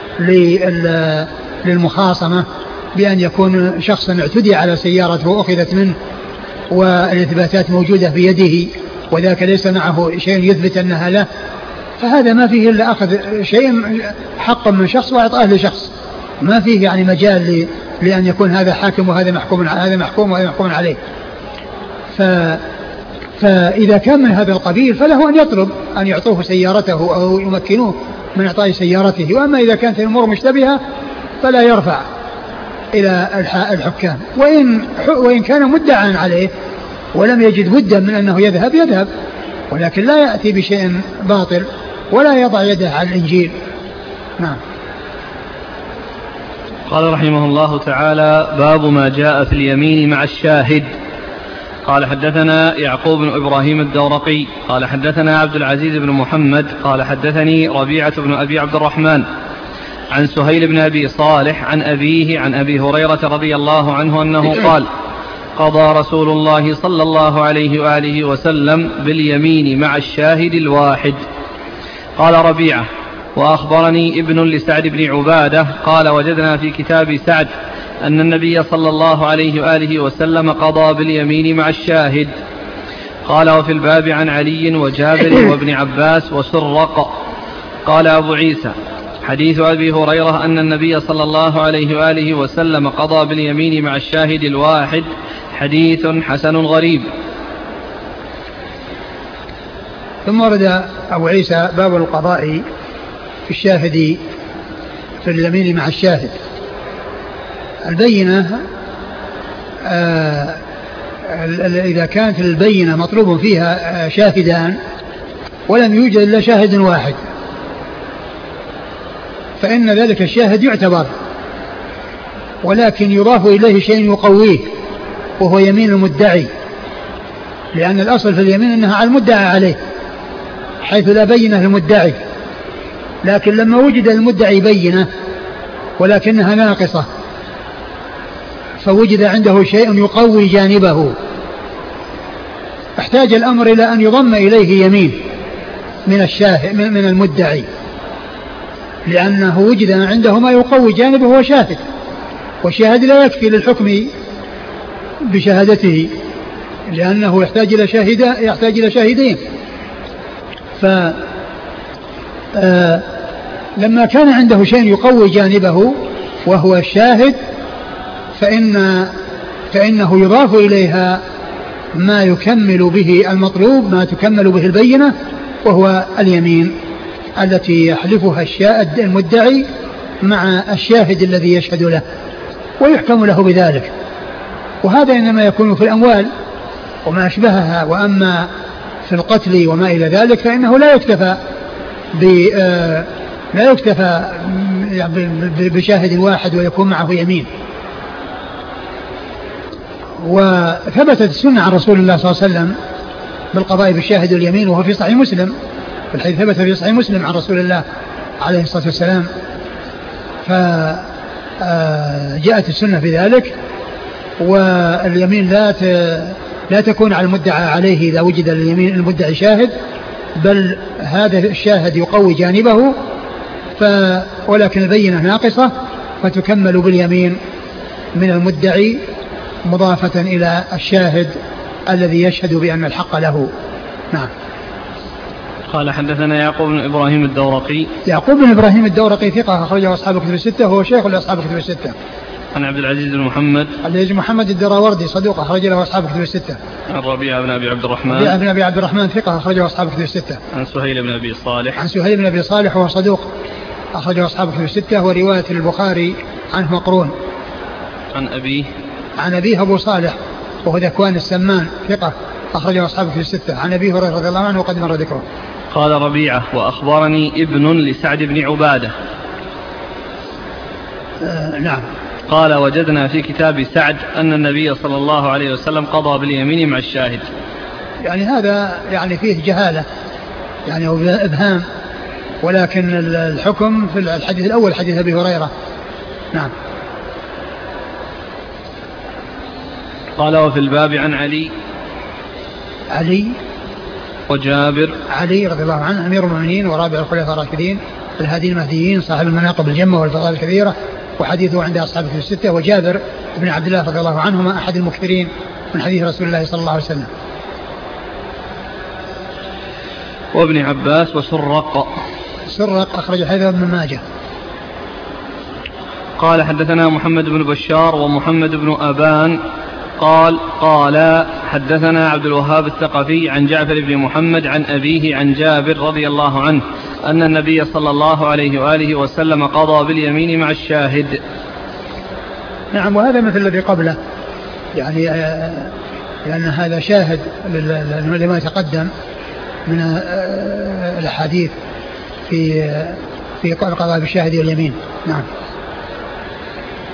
S2: للمخاصمة بأن يكون شخصا اعتدي على سيارته وأخذت منه والإثباتات موجودة في يده وذاك ليس معه شيء يثبت أنها له، فهذا ما فيه إلا أخذ شيء حقا من شخص وإعطاه لشخص، ما فيه يعني مجال لأن يكون هذا حاكم وهذا محكوم وهذا محكوم عليه. فإذا كان من هذا القبيل فله أن يطلب أن يعطوه سيارته أو يمكنوه من إعطاء سيارته. وأما إذا كانت الأمور مشتبهة فلا يرفع إلى الحكام. وإن كان مدعا عليه ولم يجد بدا من أنه يذهب، ولكن لا يأتي بشيء باطل ولا يضع يده على الإنجيل. نعم.
S1: قال رحمه الله تعالى: باب ما جاء في اليمين مع الشاهد. قال حدثنا يعقوب بن إبراهيم الدورقي قال حدثنا عبد العزيز بن محمد قال حدثني ربيعة بن أبي عبد الرحمن عن سهيل بن أبي صالح عن أبيه عن أبي هريرة رضي الله عنه أنه قال: قضى رسول الله صلى الله عليه وآله وسلم باليمين مع الشاهد الواحد. قال ربيعة: وأخبرني ابن لسعد بن عبادة قال: وجدنا في كتاب سعد أن النبي صلى الله عليه وآله وسلم قضى باليمين مع الشاهد. قال: وفي الباب عن علي وجابر وابن عباس وسرق. قال أبو عيسى: حديث أبي هريرة أن النبي صلى الله عليه وآله وسلم قضى باليمين مع الشاهد الواحد حديث حسن غريب.
S2: ثم ورد أبو عيسى باب القضاء في الشاهد في اليمين مع الشاهد. البينة إذا كانت البينة مطلوب فيها شاهدان ولم يوجد إلا شاهد واحد فإن ذلك الشاهد يعتبر، ولكن يضاف إليه شيء يقويه وهو يمين المدعي، لأن الأصل في اليمين أنها على المدعى عليه حيث لا بينة للمدعي، لكن لما وجد المدعي بينة ولكنها ناقصة فوجد عنده شيء يقوي جانبه، احتاج الأمر إلى أن يضم إليه يمين من الشاهد من المدعي، لأنه وجد عنده ما يقوي جانبه هو شاهد، والشاهد لا يكفي للحكم بشهادته لأنه يحتاج إلى شاهدين. لما كان عنده شيء يقوي جانبه وهو الشاهد فإنه يضاف إليها ما يكمل به المطلوب، ما تكمل به البينة، وهو اليمين التي يحلفها المدعي مع الشاهد الذي يشهد له ويحكم له بذلك. وهذا إنما يكون في الأموال وما أشبهها، وأما في القتل وما إلى ذلك فإنه لا يكتفى بشاهد واحد ويكون معه يمين. وثبتت السنة عن رسول الله صلى الله عليه وسلم بالقضاء بالشاهد واليمين، وهو في صحيح مسلم، الحديث ثبت في صحيح مسلم عن رسول الله عليه الصلاة والسلام، فجاءت السنة في ذلك. واليمين لا تكون على المدعى عليه إذا وجد اليمين المدعي شاهد، بل هذا الشاهد يقوي جانبه ولكن البينة ناقصة فتكمل باليمين من المدعي مضافة إلى الشاهد الذي يشهد بأن الحق له. نعم.
S1: قال حدثنا يعقوب بن إبراهيم الدورقي.
S2: يعقوب بن إبراهيم الدورقي ثقة أخرجه أصحاب الكتب الستة وهو شيخ لأصحاب الكتب الستة.
S1: عن عبد العزيز بن محمد.
S2: عبد العزيز بن محمد الدراوردي صدوق أخرج له أصحاب الكتب الستة.
S1: عن ربيعة بن أبي عبد الرحمن.
S2: ربيعة بن أبي عبد الرحمن ثقة أخرجه أصحاب الكتب الستة.
S1: عن سهيل بن أبي صالح.
S2: عن سهيل بن أبي صالح وهو صدوق أخرجه أصحاب الكتب الستة، ورواية البخاري عنه مقرون. عن أبيه أبو صالح وهو ذكوان السمان ثقة أخرجه أصحاب الكتب الستة. عن أبي هريرة رضي الله عنه وقد مر ذكره.
S1: قال ربيعة: وأخبرني ابن لسعد بن عبادة.
S2: نعم.
S1: قال: وجدنا في كتاب سعد أن النبي صلى الله عليه وسلم قضى باليمين مع الشاهد.
S2: يعني هذا يعني فيه جهالة يعني إبهام، ولكن الحكم في الحديث الأول حديث أبي هريرة. نعم.
S1: قال: وفي الباب عن علي وجابر.
S2: علي رضي الله عنه أمير المؤمنين ورابع الخلفاء الراشدين الهادي المهديين صاحب المناقب الجمة والفضائل الكبيرة، وحديثه عند أصحاب الكتب الستة. وجابر بن عبد الله رضي الله عنهما أحد المكثرين من حديث رسول الله صلى الله عليه وسلم.
S1: وابن عباس وسرق
S2: أخرج حديث ابن ماجه.
S1: قال حدثنا محمد بن بشار ومحمد بن أبان قال حدثنا عبد الوهاب الثقفي عن جعفر بن محمد عن أبيه عن جابر رضي الله عنه أن النبي صلى الله عليه وآله وسلم قضى باليمين مع الشاهد.
S2: نعم. وهذا مثل الذي قبله، يعني لأن هذا شاهد لما يتقدم من الأحاديث في القضاء بالشاهد واليمين. نعم.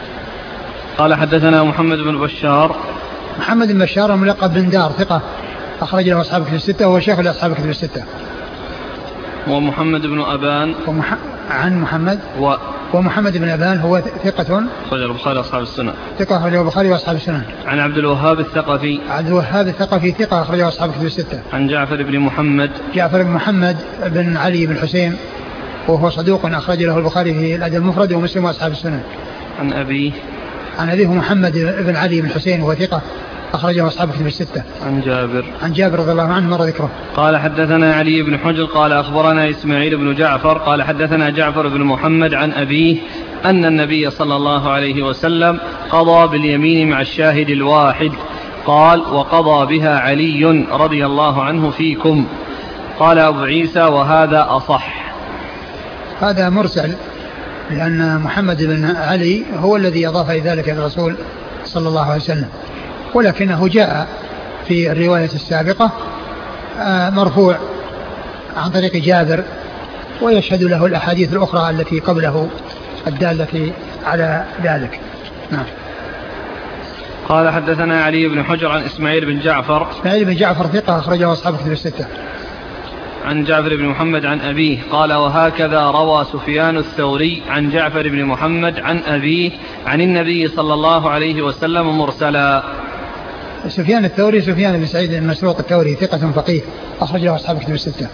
S1: قال حدثنا محمد بن بشار.
S2: محمد بن بشار ملقب بن دار ثقة أخرج له أصحاب كتب الستة وهو شيخ لأصحاب كتب الستة.
S1: ومحمد بن أبان
S2: عن محمد ومحمد بن أبان هو ثقة
S1: أخرج البخاري وأصحاب السنن.
S2: ثقة أخرجه البخاري وأصحاب السنن.
S1: عن عبد الوهاب الثقفي.
S2: عبد الوهاب الثقفي ثقة أخرجه أصحاب كتب الستة.
S1: عن جعفر بن محمد.
S2: جعفر بن محمد بن علي بن حسين وهو صدوق أخرج له البخاري في الأدب المفرد ومسلم وأصحاب السنن.
S1: عن أبيه.
S2: عن أبيه محمد بن علي بن حسين وهو ثقة أخرجه أصحاب كتب الستة.
S1: عن جابر
S2: رضي الله عنه مر ذكره.
S1: قال حدثنا علي بن حجر قال أخبرنا إسماعيل بن جعفر قال حدثنا جعفر بن محمد عن أبيه أن النبي صلى الله عليه وسلم قضى باليمين مع الشاهد الواحد قال وقضى بها علي رضي الله عنه فيكم. قال أبو عيسى وهذا أصح.
S2: هذا مرسل لأن محمد بن علي هو الذي أضاف ذلك إلى الرسول صلى الله عليه وسلم ولكنه جاء في الرواية السابقة مرفوع عن طريق جابر ويشهد له الأحاديث الأخرى التي قبله الدالة على ذلك. نعم.
S1: قال حدثنا علي بن حجر عن إسماعيل بن جعفر.
S2: إسماعيل بن جعفر ثقة أخرجه أصحاب كتب الستة.
S1: عن جعفر بن محمد عن أبيه قال وهكذا روى سفيان الثوري عن جعفر بن محمد عن أبيه عن النبي صلى الله عليه وسلم مرسلا.
S2: سفيان الثوري سفيان بن سعيد المسروق الثوري ثقة فقيه أخرج له أصحاب كتب الستة.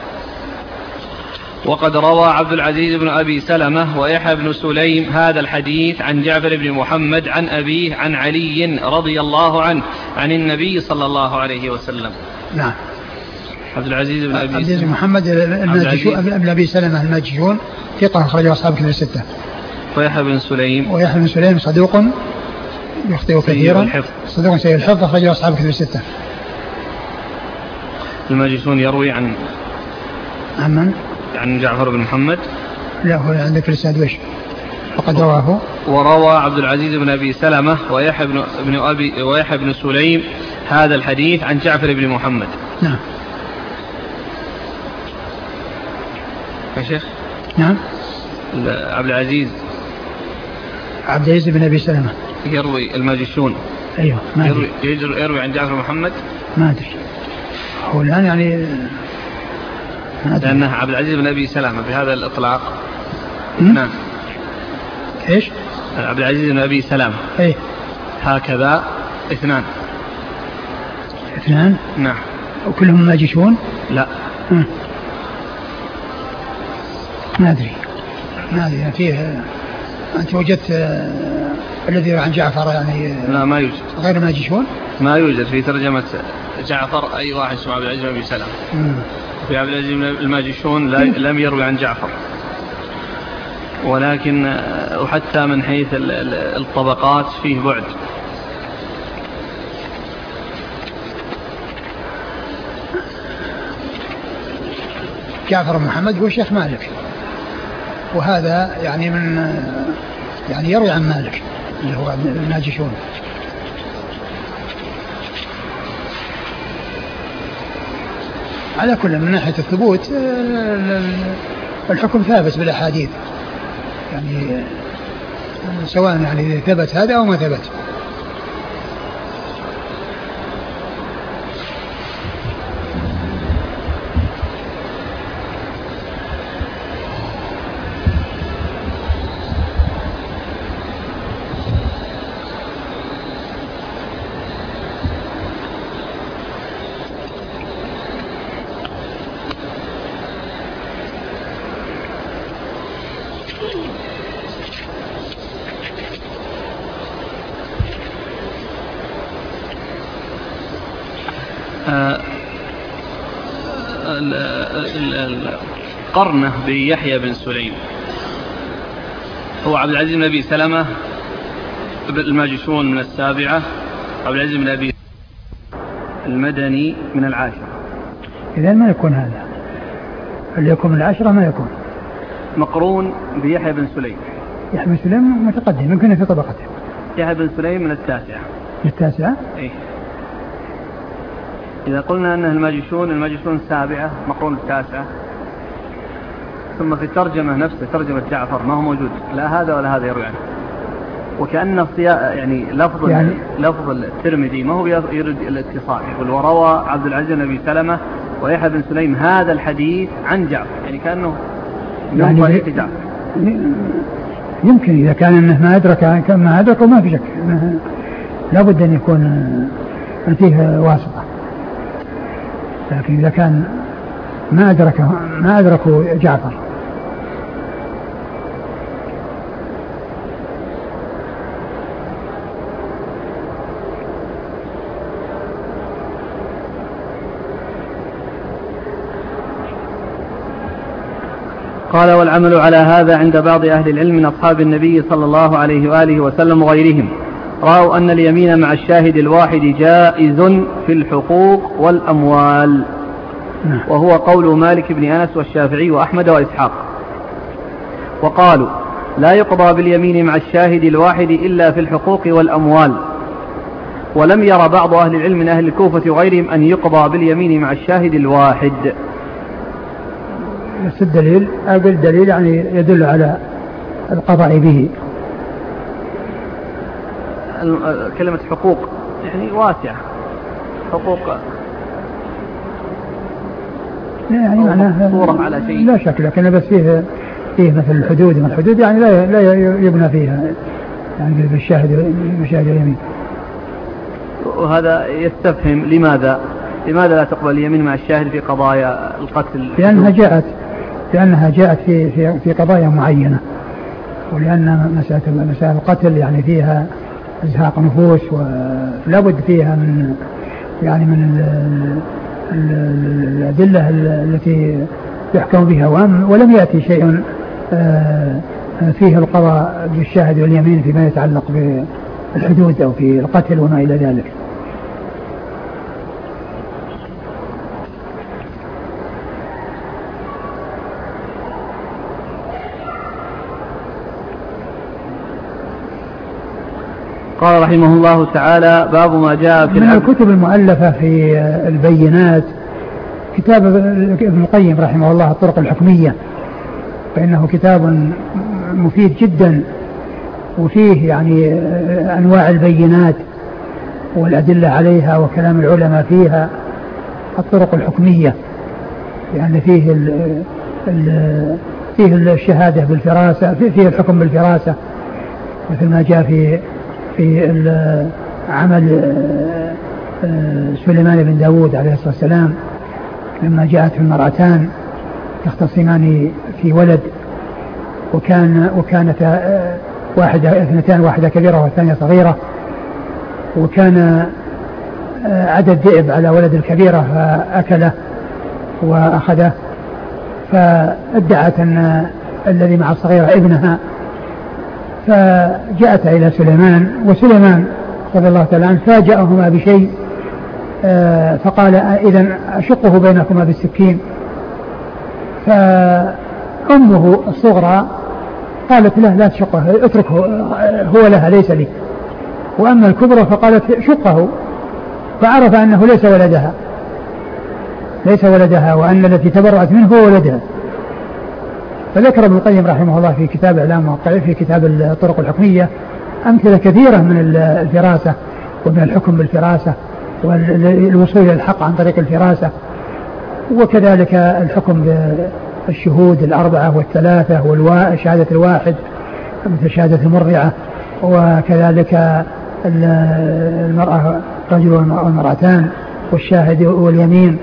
S1: وقد روى عبد العزيز بن أبي سلمة ويحيى بن سليم هذا الحديث عن جعفر بن محمد عن أبيه عن علي رضي الله عنه عن النبي صلى الله عليه وسلم.
S2: نعم.
S1: عبد العزيز بن أبي
S2: سلمة محمد بن أبي سلمة الماجشون ثقة أخرجه أصحاب كتب الستة.
S1: ويحيى بن سليم
S2: صدوق يخطئ كثيرا صدوق سيء الحفظ أخرجه أصحاب كتب الستة.
S1: الماجشون يروي عن
S2: من؟
S1: عن جعفر بن محمد.
S2: لا هو عندك الإسناد وش وقد رواه.
S1: وروى عبد العزيز بن أبي سلمة ويحيى بن سليم هذا الحديث عن جعفر بن محمد.
S2: نعم.
S1: يا شيخ.
S2: نعم.
S1: عبد العزيز
S2: بن أبي سلمة
S1: يروي الماجشون.
S2: أيوه
S1: يروي عن جعفر محمد.
S2: ما أدري هو الآن يعني
S1: لأنه عبد العزيز بن أبي سلمة بهذا الإطلاق. نعم.
S2: إيش؟
S1: عبد العزيز بن أبي سلمة.
S2: إيه.
S1: هكذا اثنان. نعم.
S2: وكلهم ماجشون؟
S1: لا.
S2: ما أدري فيه أنت وجدت الذي عن جعفر يعني.
S1: لا ما يوجد.
S2: غير ماجشون؟
S1: ما يوجد في ترجمة جعفر أي واحد اسمه عبد العزيز بن أبي سلمة. في عبد العزيز الماجشون لم يروي عن جعفر ولكن وحتى من حيث الطبقات فيه بعد.
S2: جعفر محمد هو شيخ مالك وهذا يعني من يعني يروي عن مالك اللي هو الماجشون. على كل من ناحية الثبوت الحكم ثابت بالأحاديث يعني سواء يعني ثبت هذا أو ما ثبت.
S1: قرنه بيحيى بن سليم هو عبد العزيز بن أبي سلمة الماجشون من السابعة. عبد العزيز بن أبي المدني من العاشرة.
S2: إذا ما يكون هذا اللي يكون من العاشرة ما يكون
S1: مقرون بيحيى بن سليم.
S2: يحيى بن سليم متقدم يمكن في طبقته.
S1: يحيى بن سليم من التاسعة.
S2: إيه.
S1: إذا قلنا أنه الماجشون السابعة مقرون التاسعة ثم في الترجمة نفسه ترجمة جعفر ما هو موجود لا هذا ولا هذا يروي عنه. وكأن يعني لفظ الترمذي ما هو يرد الاتصال، يقول وروى عبد العزيز بن أبي سلمة ويحيى بن سليم هذا الحديث عن جعفر، يعني كأنه من طريق جعفر.
S2: يمكن إذا كان أنه ما أدرك وما في شك لا بد أن يكون فيه واسطة، لكن إذا كان ما أدركوا جعفر.
S1: قال والعمل على هذا عند بعض أهل العلم من أصحاب النبي صلى الله عليه وآله وسلم وغيرهم، رأوا أن اليمين مع الشاهد الواحد جائز في الحقوق والأموال، وهو قول مالك بن أنس والشافعي وأحمد وإسحاق. وقالوا لا يقضى باليمين مع الشاهد الواحد إلا في الحقوق والأموال، ولم ير بعض أهل العلم من أهل الكوفة وغيرهم أن يقضى باليمين مع الشاهد الواحد.
S2: الدليل أقل دليل يعني يدل على القضاء به.
S1: كلمة حقوق يعني واسعة، حقوق
S2: يعني معناها
S1: صورة على شيء
S2: لا شك، لكن بس فيه مثل الحدود، من الحدود يعني لا يبنى فيها يعني بالشاهد اليمين.
S1: وهذا يستفهم لماذا لا تقبل اليمين مع الشاهد في قضايا القتل؟
S2: لأنها جاءت في قضايا معينة، ولأن مسألة القتل يعني فيها إزهاق نفوس، ولا بد فيها من الأدلة التي يحكم بها، ولم يأتي شيء فيه القضاء بالشاهد واليمين فيما يتعلق بالحدود أو في القتل وما إلى ذلك.
S1: قال رحمه الله تعالى باب ما جاء في
S2: من الكتب المؤلفة في البينات كتاب ابن القيم رحمه الله الطرق الحكمية، فإنه كتاب مفيد جدا، وفيه يعني أنواع البينات والأدلة عليها وكلام العلماء فيها. الطرق الحكمية يعني فيه الشهادة بالفراسة، فيه الحكم بالفراسة مثل ما جاء في عمل سليمان بن داود عليه الصلاة والسلام لما جاءت المرأتان يختصمان في ولد، وكانت اثنتان، واحدة كبيرة والثانية صغيرة، وكان عدد ذئب على ولد الكبيرة فأكله وأخذه، فادعت أن الذي مع الصغيرة ابنها، فجاءت إلى سليمان، وسليمان رضي الله تعالى عنه فاجأهما بشيء، فقال إذن أشقه بينكما بالسكين. فأمه الصغرى قالت له لا تشقه، اتركه هو لها ليس لي. وأما الكبرى فقالت شقه، فعرف أنه ليس ولدها وأن التي تبرأت منه هو ولدها. فذكر ابن القيم رحمه الله في كتاب إعلام الموقعين في كتاب الطرق الحكمية أمثلة كثيرة من الفراسة ومن الحكم بالفراسة والوصول إلى الحق عن طريق الفراسة، وكذلك الحكم بالشهود الأربعة والثلاثة وشهادة الواحد مثل شهادة المرضعة، وكذلك المرأة رجل والمرأتان والشاهد واليمين.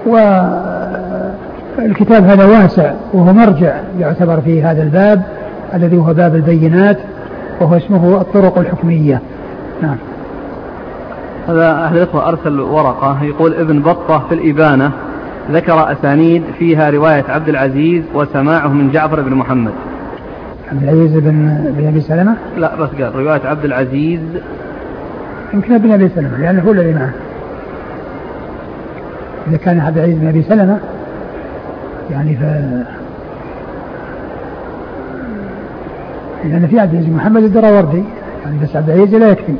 S2: والكتاب هذا واسع وهو مرجع يعتبر في هذا الباب الذي هو باب البينات، وهو اسمه الطرق الحكمية. نعم.
S1: هذا أهل الإخوة أرسل ورقة يقول ابن بطة في الإبانة ذكر أسانيد فيها رواية عبد العزيز وسماعه من جعفر بن محمد.
S2: عبد العزيز بن أبي سلمة؟
S1: لا بس قال رواية عبد العزيز،
S2: يمكن ابن أبي سلمة لأنه هو الذي معه. إذا كان عبد العزيز بن أبي سلمة يعني لأن في عبد العزيز بن محمد الدراوردي يعني، بس عبد العزيز لا يكفي.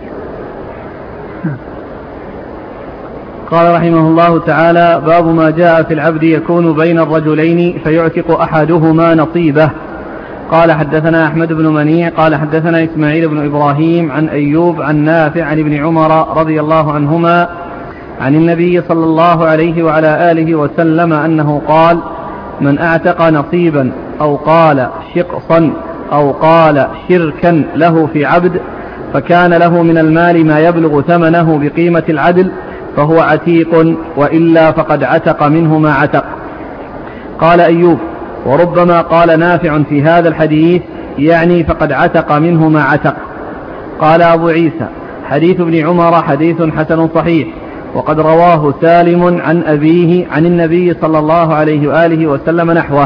S1: قال رحمه الله تعالى باب ما جاء في العبد يكون بين الرجلين فيعتق أحدهما نصيبه. قال حدثنا أحمد بن منيع قال حدثنا إسماعيل بن إبراهيم عن أيوب عن نافع عن ابن عمر رضي الله عنهما عن النبي صلى الله عليه وعلى آله وسلم أنه قال: من أعتق نصيبا أو قال شقصا أو قال شركا له في عبد فكان له من المال ما يبلغ ثمنه بقيمة العدل فهو عتيق، وإلا فقد عتق منه ما عتق. قال أيوب: وربما قال نافع في هذا الحديث يعني فقد عتق منه ما عتق. قال أبو عيسى: حديث ابن عمر حديث حسن صحيح، وقد رواه سالم عن أبيه عن النبي صلى الله عليه وآله وسلم نحوه.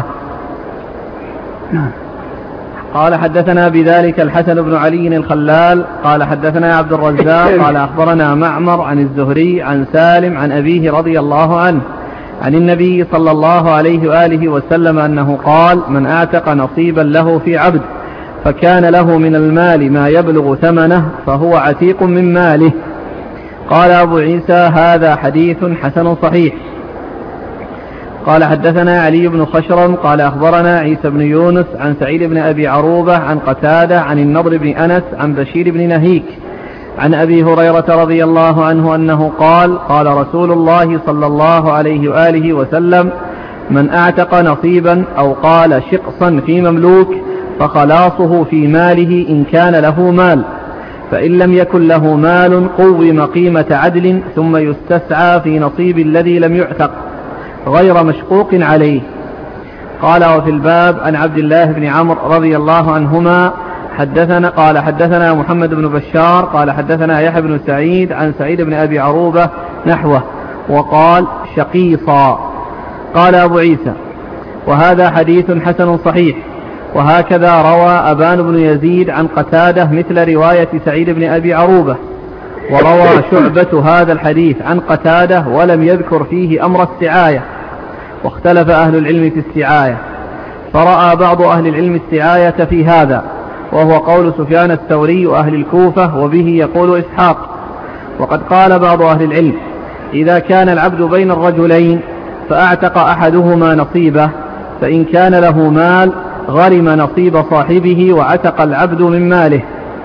S1: قال حدثنا بذلك الحسن بن علي الخلال قال حدثنا عبد الرزاق قال أخبرنا معمر عن الزهري عن سالم عن أبيه رضي الله عنه عن النبي صلى الله عليه وآله وسلم أنه قال: من أعتق نصيبا له في عبد فكان له من المال ما يبلغ ثمنه فهو عتيق من ماله. قال أبو عيسى: هذا حديث حسن صحيح. قال حدثنا علي بن خشرم قال أخبرنا عيسى بن يونس عن سعيد بن أبي عروبة عن قتادة عن النضر بن أنس عن بشير بن نهيك عن أبي هريرة رضي الله عنه أنه قال: قال رسول الله صلى الله عليه وآله وسلم: من أعتق نصيبا أو قال شقصا في مملوك فخلاصه في ماله إن كان له مال، فإن لم يكن له مال قوم قيمة عدل ثم يستسعى في نصيب الذي لم يعتق غير مشقوق عليه. قال: وفي الباب عن عبد الله بن عمرو رضي الله عنهما قال حدثنا محمد بن بشار قال حدثنا يحيى بن سعيد عن سعيد بن أبي عروبة نحوه وقال: شقيصا. قال أبو عيسى: وهذا حديث حسن صحيح. وهكذا روى أبان بن يزيد عن قتادة مثل رواية سعيد بن أبي عروبة. وروى شعبة هذا الحديث عن قتادة ولم يذكر فيه أمر السعاية، واختلف أهل العلم في السعاية، فرأى بعض أهل العلم السعاية في هذا، وهو قول سفيان الثوري وأهل الكوفة، وبه يقول إسحاق. وقد قال بعض أهل العلم: إذا كان العبد بين الرجلين فأعتق أحدهما نصيبه، فإن كان له مال غرم نصيب صاحبه وعتق العبد من ماله،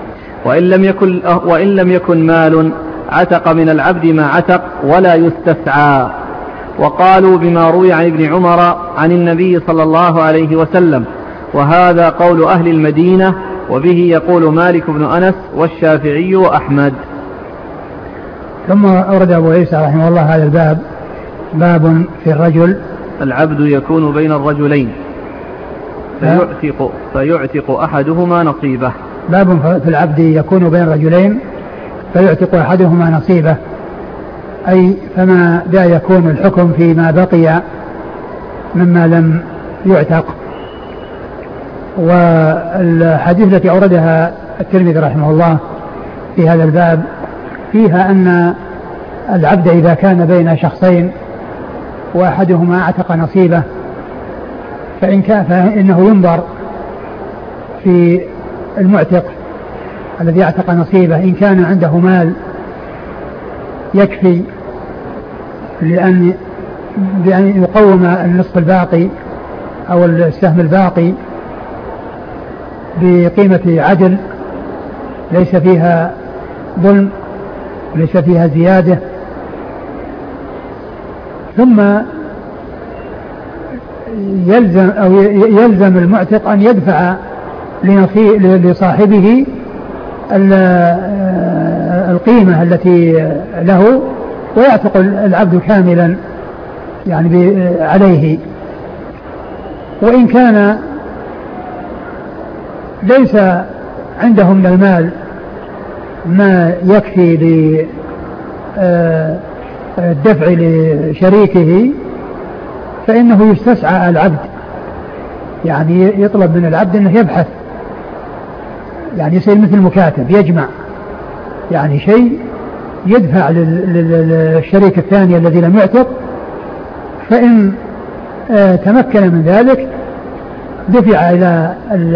S1: وإن لم يكن مال عتق من العبد ما عتق ولا يستسعى. وقالوا بما روي عن ابن عمر عن النبي صلى الله عليه وسلم، وهذا قول أهل المدينة، وبه يقول مالك بن أنس والشافعي وأحمد.
S2: ثم أورد أبو عيسى رحمه الله هذا الباب: باب في الرجل
S1: العبد يكون بين الرجلين فيعتق أحدهما نصيبه.
S2: باب في العبد يكون بين رجلين فيعتق أحدهما نصيبه، أي فما لا يكون الحكم فيما بقي مما لم يعتق. والحديث التي أوردها الترمذي رحمه الله في هذا الباب فيها أن العبد إذا كان بين شخصين وأحدهما أعتق نصيبه فإنه ينظر في المعتق الذي اعتق نصيبه إن كان عنده مال يكفي بأن يقوم النصف الباقي أو السهم الباقي بقيمة عدل ليس فيها ظلم وليس فيها زيادة، ثم يلزم المعتق أن يدفع لصاحبه القيمة التي له ويعتق العبد كاملا يعني عليه. وإن كان ليس عنده من المال ما يكفي للدفع لشريكه فإنه يستسعى العبد، يعني يطلب من العبد أنه يبحث، يعني يصير مثل مكاتب يجمع يعني شيء يدفع للشريك الثاني الذي لم يعتق، فإن تمكن من ذلك دفع إلى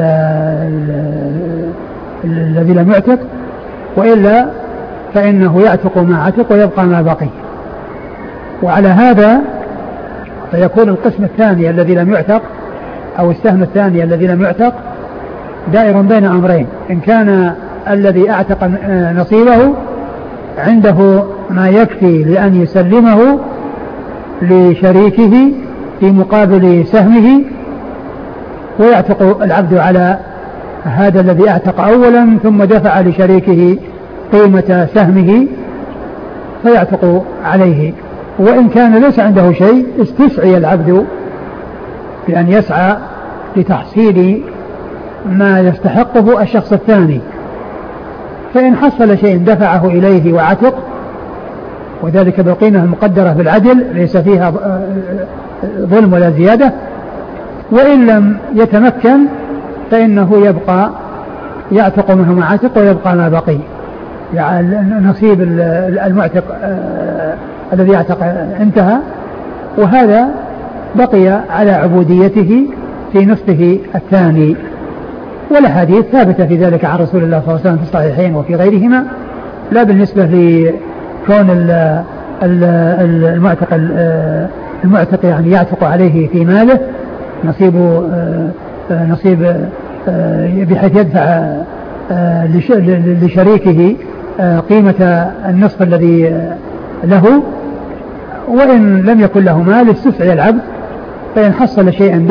S2: الذي لم يعتق، وإلا فإنه يعتق ما عتق ويبقى ما بقي. وعلى هذا فيكون القسم الثاني الذي لم يعتق أو السهم الثاني الذي لم يعتق دائر بين أمرين. إن كان الذي أعتق نصيبه عنده ما يكفي لأن يسلمه لشريكه في مقابل سهمه، ويعتق العبد على هذا الذي أعتق أولا ثم دفع لشريكه قيمة سهمه فيعتق عليه. وإن كان ليس عنده شيء استسعي العبد بأن يسعى لتحصيل ما يستحقه الشخص الثاني، فإن حصل شيء دفعه إليه وعتق، وذلك بالقيمة المقدرة بالعدل ليس فيها ظلم ولا زيادة. وإن لم يتمكن فإنه يبقى يعتق منه ما عتق ويبقى ما بقي، يعني نصيب المعتق الذي يعتق انتهى، وهذا بقي على عبوديته في نصفه الثاني. والأحاديث ثابتة في ذلك عن رسول الله صلى الله عليه وسلم في الصحيحين وفي غيرهما، لا بالنسبة لكون المعتق يعني يعتق عليه في ماله نصيب بحيث يدفع لشريكه قيمة النصف الذي له. وإن لم يكن له مال استسعي العبد، فإن حصل شيئا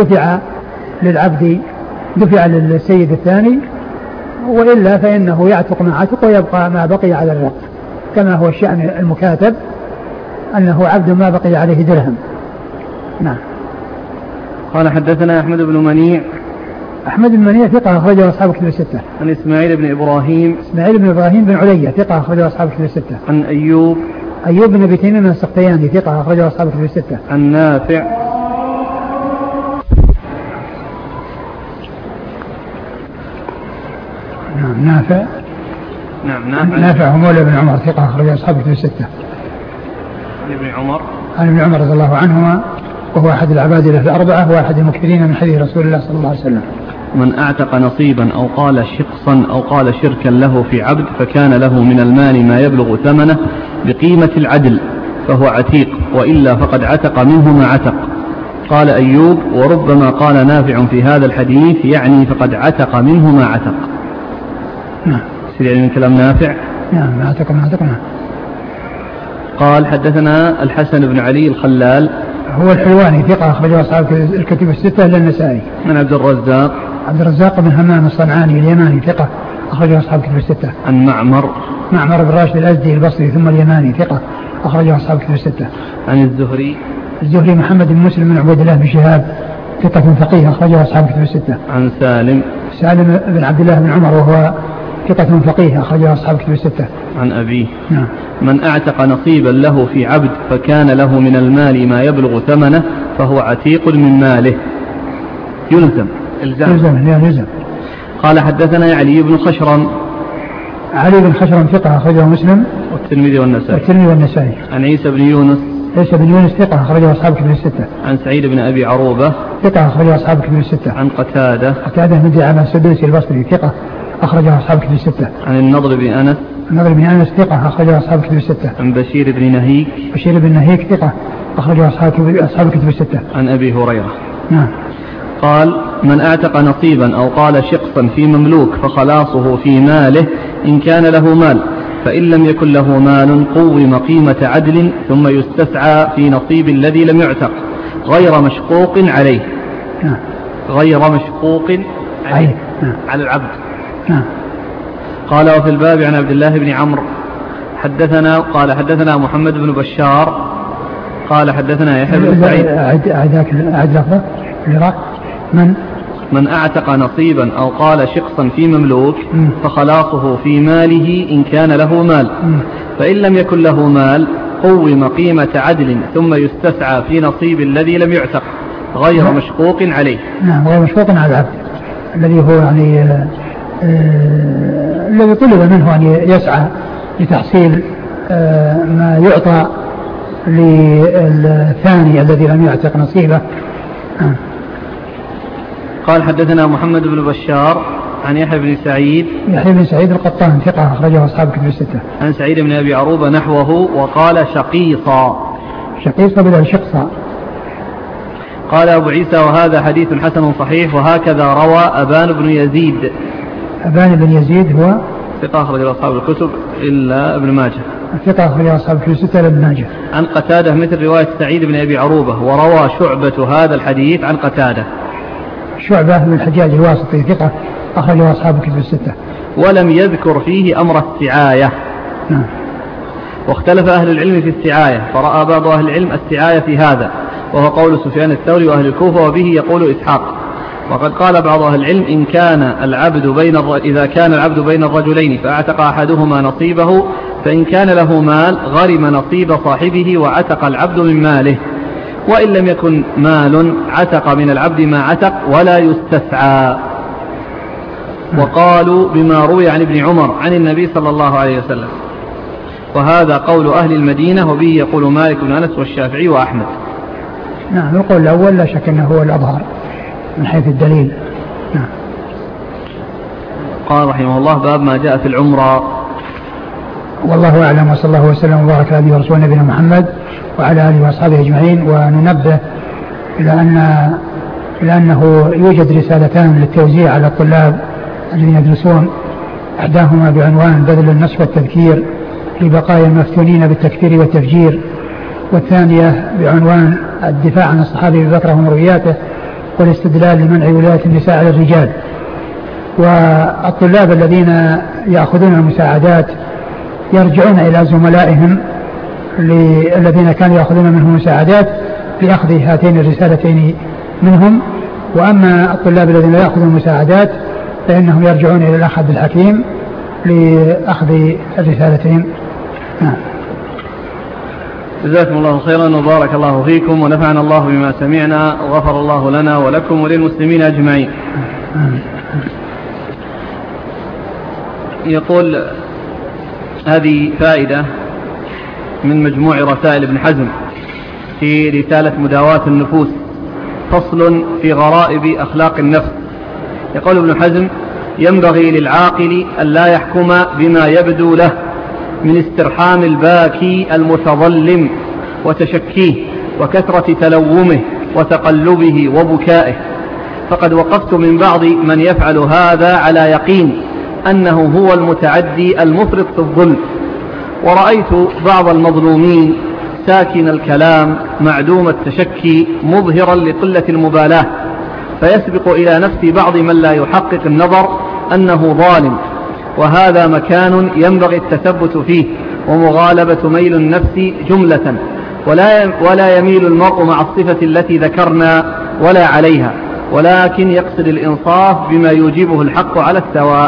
S2: دفع للسيد الثاني، وإلا فإنه يعتق ما عتق ويبقى ما بقي على الرق، كما هو الشأن المكاتب أنه عبد ما بقي عليه درهم. نعم.
S1: قال حدثنا أحمد بن منيع.
S2: أحمد بن منيع ثقة أخرجه أصحاب كتب الستة.
S1: عن إسماعيل بن إبراهيم.
S2: إسماعيل بن إبراهيم بن علية ثقة أخرجه أصحاب كتب الستة.
S1: عن أيوب
S2: بن أبي تميم السختياني ثقة أخرجه أصحاب كتب الستة.
S1: عن نافع.
S2: نافع هو مولى بن عمر ثقة أخرجه أصحاب كتب الستة. عن ابن عمر رضي الله عنهما وهو أحد العبادلة الأربعة وأحد المكثرين من حديث رسول الله صلى الله عليه وسلم.
S1: من أعتق نصيبا أو قال شخصا أو قال شركا له في عبد فكان له من المال ما يبلغ ثمنه بقيمة العدل فهو عتيق، وإلا فقد عتق منه ما عتق. قال أيوب: وربما قال نافع في هذا الحديث يعني فقد عتق منه ما عتق.
S2: نعم.
S1: سيدي من كلام نافع.
S2: نعم. ما عتق.
S1: قال حدثنا الحسن بن علي الخلال
S2: هو الحلواني ثقة أخرجه أصحاب الكتب الستة إلا النسائي.
S1: عن عبد الرزاق بن همام الصنعاني اليماني ثقة أخرجه أصحاب الكتب الستة. عن معمر بن راشد الأزدي البصري ثم اليماني ثقة أخرجه أصحاب الكتب الستة. عن الزهري
S2: محمد بن مسلم بن عبد الله بن شهاب ثقة فقيه أخرجه أصحاب الكتب الستة.
S1: عن
S2: سالم بن عبد الله بن عمر وهو ثقة فقيه أخرجه أصحاب الكتب الستة.
S1: عن أبيه:
S2: نعم.
S1: من أعتق نصيبا له في عبد فكان له من المال ما يبلغ ثمنه فهو عتيق من ماله. يلزم. قال حدثنا علي بن خشرم
S2: ثقة أخرجه مسلم
S1: والترمذي والنسائي. عن عيسى بن يونس
S2: ثقة أخرجه أصحاب الكتب الستة.
S1: عن سعيد بن أبي عروبة
S2: ثقة أخرجه أصحاب الكتب الستة.
S1: عن قتادة
S2: بن دعامة السدوسي البصري ثقة أخرجه أصحاب الكتب الستة.
S1: عن النضر بن أنس ثقة أخرجه أصحاب الكتب الستة. عن بشير بن نهيك ثقة أخرجه أصحاب الكتب الستة. عن أبي هريرة.
S2: نعم.
S1: قال: من أعتق نصيبا أو قال شخصا في مملوك فخلاصه في ماله إن كان له مال، فإن لم يكن له مال قوم قيمة عدل ثم يستسعى في نصيب الذي لم يعتق غير مشقوق عليه.
S2: نعم.
S1: على العبد.
S2: نعم.
S1: قال: وفي الباب عن عبد الله بن عمرو حدثنا محمد بن بشار قال حدثنا يحيى بن سعيد.
S2: أعد لفظة
S1: من أعتق نصيبا أو قال شخصا في مملوك فخلاصه في ماله إن كان له مال، فإن لم يكن له مال قوم قيمة عدل ثم يستسعى في نصيب الذي لم يعتق غير مشقوق عليه.
S2: نعم. غير مشقوق على العبد الذي هو يعني الذي طلب منه أن يسعى لتحصيل ما يعطى للثاني الذي لم يعتق نصيبه.
S1: قال: حدثنا محمد بن بشار عن يحيى بن سعيد
S2: القطان ثقة أخرجه أصحاب الكتب الستة.
S1: عن سعيد بن أبي عروبة نحوه وقال شقيصا
S2: بدل شقصا.
S1: قال أبو عيسى وهذا حديث حسن صحيح وهكذا روى أبان بن يزيد.
S2: أبان بن يزيد هو
S1: ثقة أخرج أصحاب الكتب إلا ابن ماجه.
S2: ثقة أخرج أصحاب الكتب إلا ابن ماجه.
S1: عن قتادة مثل رواية سعيد بن أبي عروبة. وروى شعبة هذا الحديث عن قتادة.
S2: شعبة بن الحجاج الواسطي ثقة أخرج أصحاب الكتب الستة.
S1: ولم يذكر فيه أمر السعاية. واختلف أهل العلم في السعاية، فرأى بعض أهل العلم السعاية في هذا، وهو قول سفيان الثوري وأهل الكوفة، وبه يقول إسحاق. وقد قال بعض أهل العلم إذا كان العبد بين الرجلين فأعتق أحدهما نصيبه، فإن كان له مال غرم نصيب صاحبه وعتق العبد من ماله، وإن لم يكن مال عتق من العبد ما عتق ولا يستسعى. وقالوا بما روي عن ابن عمر عن النبي صلى الله عليه وسلم، وهذا قول أهل المدينة، وبه يقول مالك بن أنس والشافعي وأحمد.
S2: نعم، القول الأول لا شك أنه هو الأظهر من حيث الدليل. نعم.
S1: قال رحمه الله باب ما جاء في العمرة.
S2: والله أعلم، وصلى الله وسلم وبارك على نبينا ورسولنا نبينا محمد وعلى آله وأصحابه أجمعين. وننبه إلى أنه يوجد رسالتان للتوزيع على الطلاب الذين يدرسون، إحداهما بعنوان بذل النصح والتذكير لبقايا المفتونين بالتكفير والتفجير، والثانية بعنوان الدفاع عن الصحابة أبي بكر ومروياته والاستدلال لمنع ولاية النساء على الرجال. والطلاب الذين يأخذون المساعدات يرجعون إلى زملائهم الذين كانوا يأخذون منهم مساعدات لأخذ هاتين الرسالتين منهم، وأما الطلاب الذين لا يأخذون المساعدات فإنهم يرجعون إلى الأخ عبد الحكيم لأخذ الرسالتين.
S1: جزاكم الله خيرا وبارك الله فيكم ونفعنا الله بما سمعنا وغفر الله لنا ولكم وللمسلمين أجمعين. يقول هذه فائدة من مجموع رسائل ابن حزم في رسالة مداواة النفوس، فصل في غرائب أخلاق النفس. يقول ابن حزم: ينبغي للعاقل أن لا يحكم بما يبدو له من استرحام الباكي المتظلم وتشكيه وكثرة تلومه وتقلبه وبكائه، فقد وقفت من بعض من يفعل هذا على يقين أنه هو المتعدي المفرط في الظلم، ورأيت بعض المظلومين ساكن الكلام معدوم التشكي مظهرا لقلة المبالاة، فيسبق إلى نفس بعض من لا يحقق النظر أنه ظالم، وهذا مكان ينبغي التثبت فيه ومغالبة ميل النفس جملة، ولا يميل المرء مع الصفة التي ذكرنا ولا عليها، ولكن يقصد الإنصاف بما يوجبه الحق على السواء.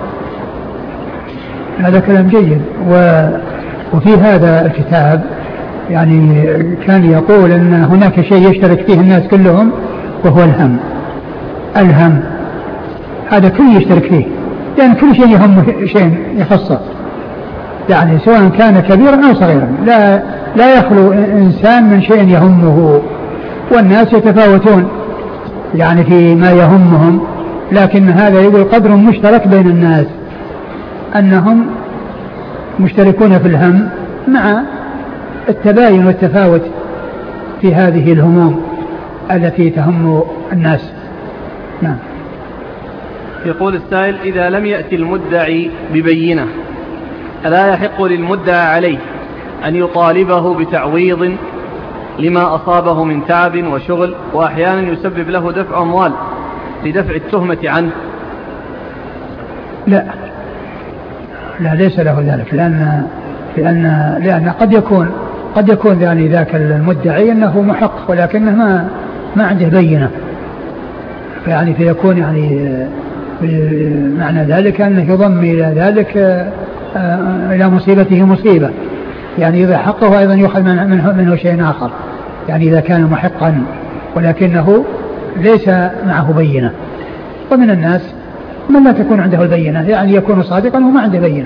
S2: هذا كلام جيد. وفي هذا الكتاب يعني كان يقول أن هناك شيء يشترك فيه الناس كلهم، وهو الهم هذا كل يشترك فيه، لأن كل شيء يهم شيء يخصه، يعني سواء كان كبيرا أو صغيرا لا يخلو إنسان من شيء يهمه، والناس يتفاوتون يعني في ما يهمهم، لكن هذا يقول قدر مشترك بين الناس أنهم مشتركون في الهم مع التباين والتفاوت في هذه الهموم التي تهم الناس. نعم.
S1: يقول السائل: إذا لم يأتي المدعي ببينة ألا يحق للمدعى عليه أن يطالبه بتعويض لما أصابه من تعب وشغل، وأحيانا يسبب له دفع أموال لدفع التهمة عنه؟
S2: لا ليس له ذلك، لأن قد يكون يعني ذاك المدعي أنه محق ولكنه ما عنده بينة، يعني فيكون يعني معنى ذلك أنه يضم إلى ذلك إلى مصيبته مصيبة، يعني إذا حقه أيضا يؤخذ منه شيء آخر، يعني إذا كان محقا ولكنه ليس معه بينة. ومن الناس من لا تكون عنده البينة، يعني يكون صادقا وما عنده بينة.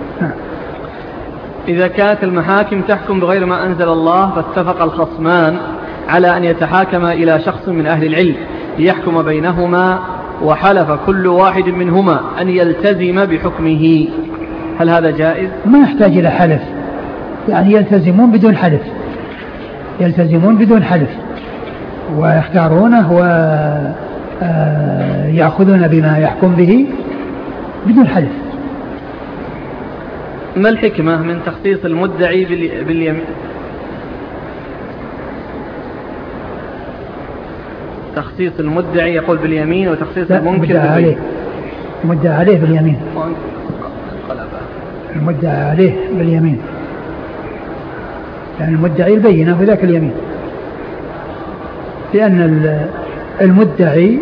S1: إذا كانت المحاكم تحكم بغير ما أنزل الله، فاتفق الخصمان على أن يتحاكم إلى شخص من أهل العلم ليحكم بينهما، وحلف كل واحد منهما أن يلتزم بحكمه، هل هذا جائز؟
S2: ما يحتاج إلى حلف، يعني يلتزمون بدون حلف، ويختارونه ويأخذون بما يحكم به بدون حلف.
S1: ما الحكمة من تخصيص المدعي باليمين؟ تخصيص المدعي يقول باليمين وتخصيص المنكر باليمين.
S2: المدعى عليه باليمين. المدعى عليه باليمين يعني المدعي البينة في ذاك اليمين، لأن المدعي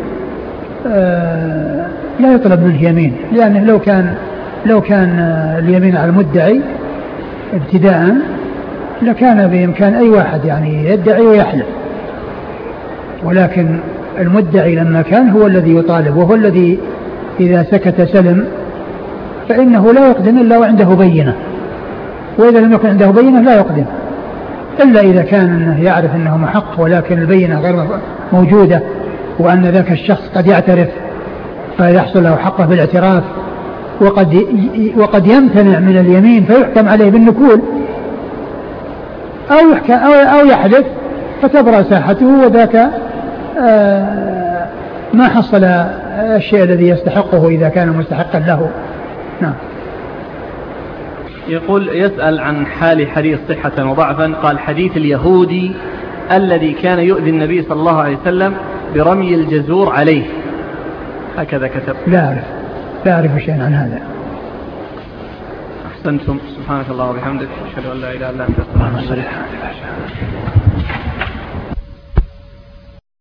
S2: لا يطلب منه يمين، لأنه لو كان اليمين على المدعي ابتداء لكان بإمكان أي واحد يعني يدعي ويحلف، ولكن المدعي لما كان هو الذي يطالب وهو الذي إذا سكت سلم، فإنه لا يقدم إلا وعنده بينة، وإذا لم يكن عنده بينة لا يقدم إلا إذا كان يعرف أنه محق ولكن البينة غير موجودة، وأن ذاك الشخص قد يعترف فيحصل له حقه بالاعتراف، وقد يمتنع من اليمين فيحكم عليه بالنكول أو يحلف فتبرأ ساحته، وذاك ما حصل الشيء الذي يستحقه إذا كان مستحقا له. نعم.
S1: يقول يسأل عن حال حديث صحة وضعفا. قال حديث اليهودي الذي كان يؤذي النبي صلى الله عليه وسلم برمي الجزور عليه، هكذا كتب.
S2: لا أعرف شيئا عن هذا.
S1: أحسنتم. سبحانك الله وبحمدك، أشهد أن لا إله إلا أنت، أستغفرك.